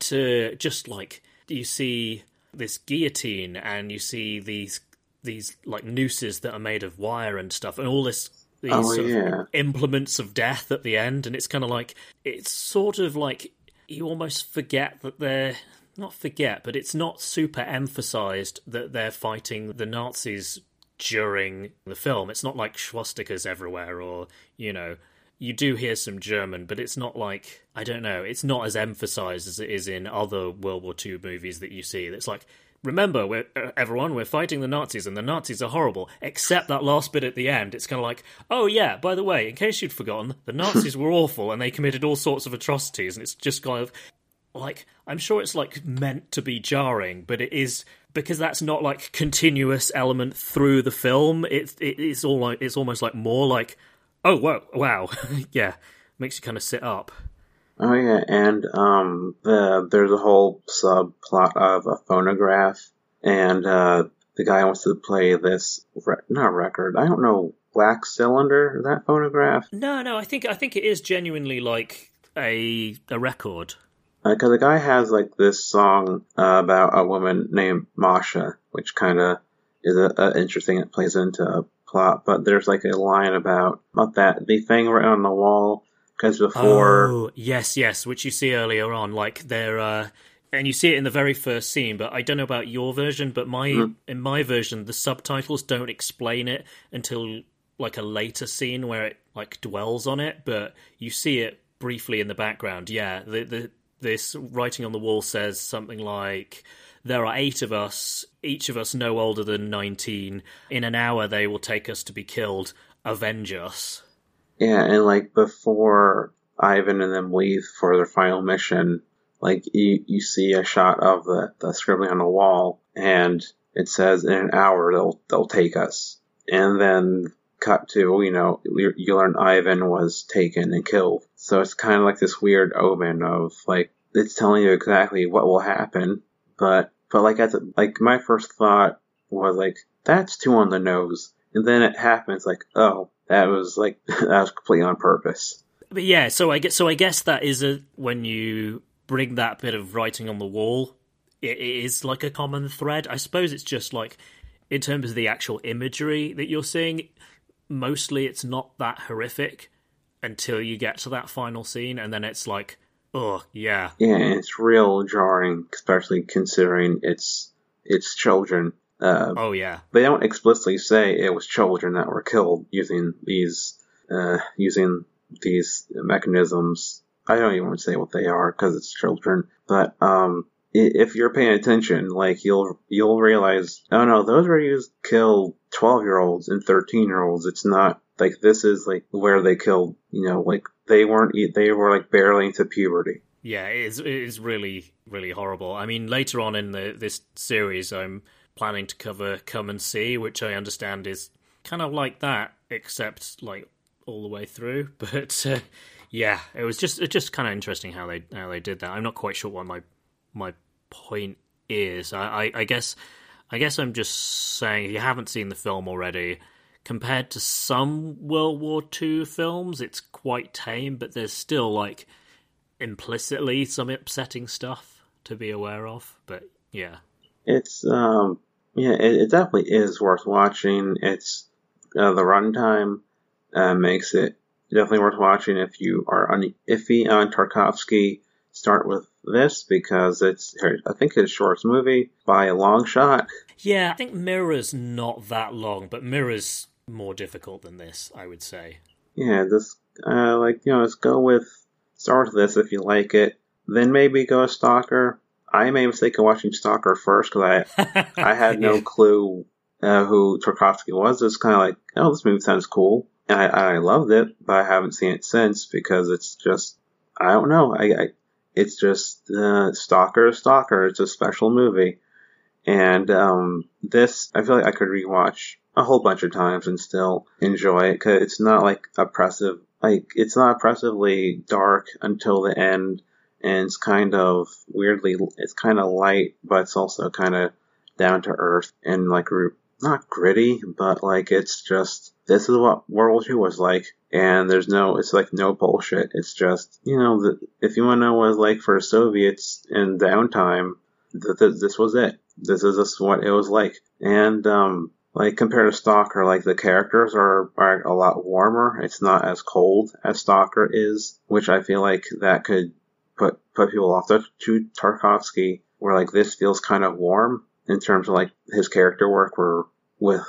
to just like, you see this guillotine and you see these like nooses that are made of wire and stuff, and all these sort of implements of death at the end, and it's kind of like, it's sort of like you almost forget that they're not forget, but it's not super emphasized that they're fighting the Nazis during the film. It's not like swastikas everywhere, or, you know, you do hear some German, but it's not like, I don't know, it's not as emphasized as it is in other World War II movies that you see. It's like, remember, we're fighting the Nazis, and the Nazis are horrible, except that last bit at the end. It's kind of like, oh yeah, by the way, in case you'd forgotten, the Nazis were awful, and they committed all sorts of atrocities, and it's just kind of, like, I'm sure it's, like, meant to be jarring, but it is, because that's not, like, continuous element through the film, it's all like, it's almost, like, more like, oh, whoa, wow, yeah, makes you kind of sit up. Oh yeah, and there's a whole subplot of a phonograph, and the guy wants to play this not record. I don't know, Black Cylinder, is that phonograph? No, I think it is genuinely like a record. Because the guy has like this song about a woman named Masha, which kind of is interesting. It plays into plot, but there's like a line about that the thing right on the wall because before. Oh, yes, which you see earlier on, like they're and you see it in the very first scene, but I don't know about your version, but in my version the subtitles don't explain it until like a later scene where it like dwells on it, but you see it briefly in the background. Yeah, this writing on the wall says something like, there are 8 of us, each of us no older than 19. In an hour they will take us to be killed. Avenge us. Yeah, and like before Ivan and them leave for their final mission, like you see a shot of the scribbling on the wall, and it says in an hour they'll take us. And then cut to, you learn Ivan was taken and killed. So it's kind of like this weird omen of like, it's telling you exactly what will happen, but like my first thought was like, that's too on the nose. And then it happens like, oh, that was completely on purpose. But yeah, so I guess that is when you bring that bit of writing on the wall, it is like a common thread. I suppose it's just like, in terms of the actual imagery that you're seeing, mostly it's not that horrific until you get to that final scene, and then it's like, oh, yeah. Yeah, and it's real jarring, especially considering it's children. Oh, yeah. They don't explicitly say it was children that were killed using these mechanisms. I don't even want to say what they are because it's children. But if you're paying attention, like you'll realize, oh no, those were used to kill 12-year-olds and 13-year-olds. It's not like this is like where they killed. Like they were like barely into puberty. Yeah, it is really, really horrible. I mean, later on in this series, I'm planning to cover Come and See, which I understand is kind of like that, except like all the way through. But yeah, it was just kind of interesting how they did that. I'm not quite sure what my point is. I guess I'm just saying, if you haven't seen the film already, compared to some World War II films, it's quite tame, but there's still like implicitly some upsetting stuff to be aware of. But yeah, it's it definitely is worth watching. It's the runtime makes it definitely worth watching. If you are iffy on Tarkovsky, start with this because it's, I think, his shortest movie by a long shot. Yeah, I think Mirror's not that long, but Mirror's more difficult than this, I would say. Yeah, this let's start with this if you like it, then maybe go Stalker. I made a mistake of watching Stalker first because I had no clue who Tarkovsky was. It's kind of like, oh, this movie sounds cool. And I loved it, but I haven't seen it since because it's just, I don't know. It's just Stalker. It's a special movie. And this, I feel like I could rewatch a whole bunch of times and still enjoy it because it's not like oppressive. Like, it's not oppressively dark until the end. And it's kind of weirdly, it's kind of light, but it's also kind of down to earth and like not gritty, but like it's just, this is what World War II was like, and it's like no bullshit. It's just, if you want to know what it was like for the Soviets in downtime, this was it. This is just what it was like. And like compared to Stalker, like the characters are a lot warmer. It's not as cold as Stalker is, which I feel like that could put people off to Tarkovsky, where like this feels kind of warm in terms of like his character work, where with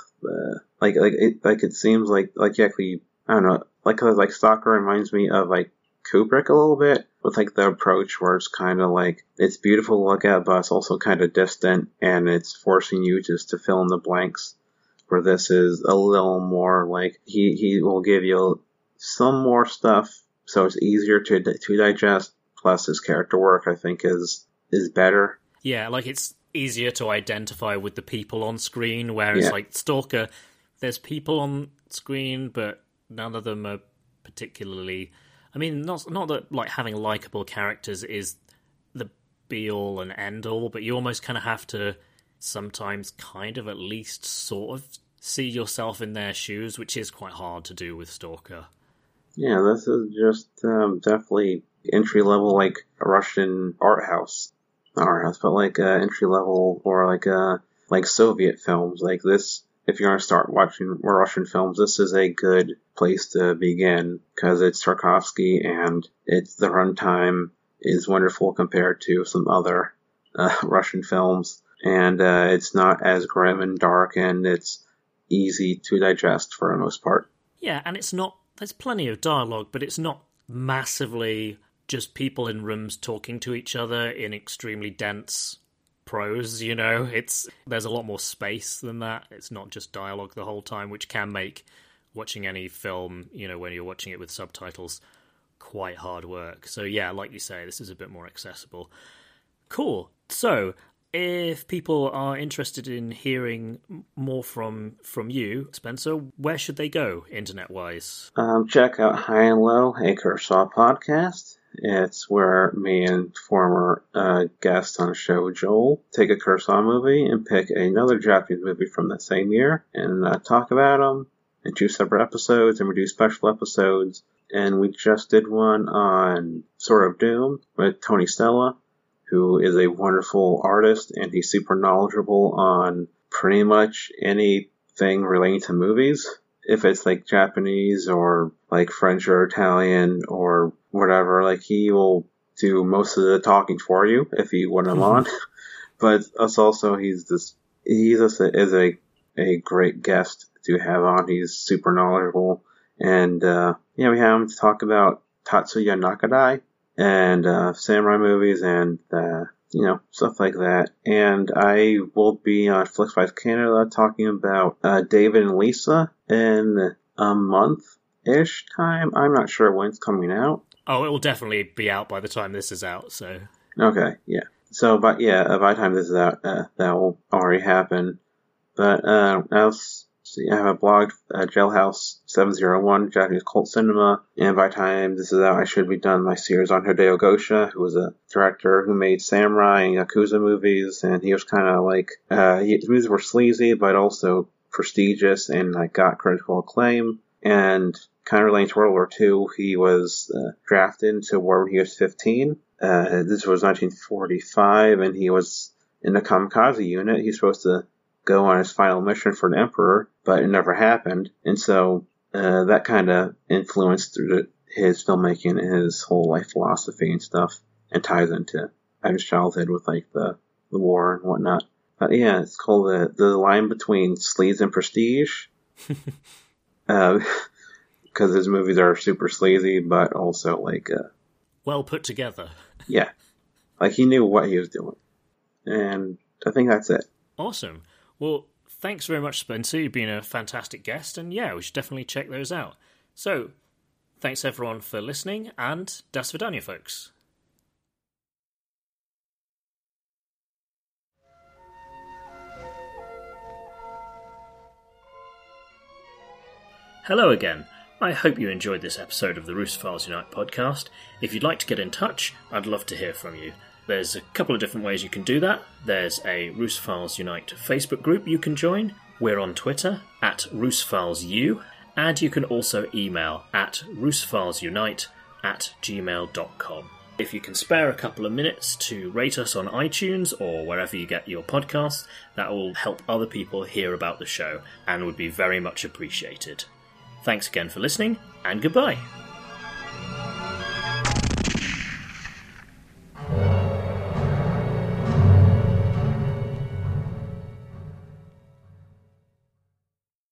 it seems like actually, I don't know, like Stalker reminds me of like Kubrick a little bit, with like the approach where it's kind of like, it's beautiful to look at, but it's also kind of distant, and it's forcing you just to fill in the blanks. Where this is a little more like he will give you some more stuff, so it's easier to digest. Plus, his character work, I think, is better. Yeah, like it's easier to identify with the people on screen, whereas like Stalker, there's people on screen, but none of them are particularly. I mean, not that like having likable characters is the be all and end all, but you almost kind of have to sometimes kind of at least sort of see yourself in their shoes, which is quite hard to do with Stalker. Yeah, this is just definitely entry level, like a Russian art house, not art house, but like entry level or like Soviet films. Like this if you're going to start watching Russian films, this is a good place to begin because it's Tarkovsky and the runtime is wonderful compared to some other Russian films, and it's not as grim and dark, and it's easy to digest for the most part. Yeah, and there's plenty of dialogue, but it's not massively just people in rooms talking to each other in extremely dense prose, there's a lot more space than that. It's not just dialogue the whole time, which can make watching any film, when you're watching it with subtitles, quite hard work. So yeah, like you say, this is a bit more accessible. Cool. So if people are interested in hearing more from you, Spencer, where should they go internet-wise? Check out High and Low, a Kershaw podcast. It's where me and former guest on the show, Joel, take a Kershaw movie and pick another Japanese movie from the same year and talk about them in 2 separate episodes, and we do special episodes. And we just did one on Sword of Doom with Tony Stella, who is a wonderful artist, and he's super knowledgeable on pretty much anything relating to movies. If it's like Japanese or like French or Italian or whatever, like he will do most of the talking for you if you want him on. But us also, he's just a great guest to have on. He's super knowledgeable, and we have him to talk about Tatsuya Nakadai and samurai movies and stuff like that. And I will be on Flixbites Canada talking about David and Lisa in a month-ish time. I'm not sure when it's coming out. Oh, it will definitely be out by the time this is out, so... Okay, yeah. So, by the time this is out, that will already happen. But, I have a blog, Jailhouse 701, Japanese Cult Cinema, and by the time this is out, I should be done my series on Hideo Gosha, who was a director who made samurai and Yakuza movies, and he was kind of like, his movies were sleazy, but also prestigious, and got critical acclaim, and kind of relating to World War II, he was drafted into war when he was 15. This was 1945, and he was in the kamikaze unit. He's supposed to go on his final mission for the Emperor, but it never happened. And so that kind of influenced his filmmaking and his whole life philosophy and stuff, and ties into his childhood with the war and whatnot. But yeah, it's called the line between sleaze and prestige. Because his movies are super sleazy, but also well put together. Yeah. He knew what he was doing. And I think that's it. Awesome. Well, thanks very much, Spencer. You've been a fantastic guest, and yeah, we should definitely check those out. So, thanks everyone for listening, and das Vidania, folks. Hello again. I hope you enjoyed this episode of the Russophiles Unite podcast. If you'd like to get in touch, I'd love to hear from you. There's a couple of different ways you can do that. There's a Russophiles Unite Facebook group you can join. We're on Twitter at RussophileSU, and you can also email at russophilsunite@gmail.com. If you can spare a couple of minutes to rate us on iTunes or wherever you get your podcasts, that will help other people hear about the show and would be very much appreciated. Thanks again for listening, and goodbye.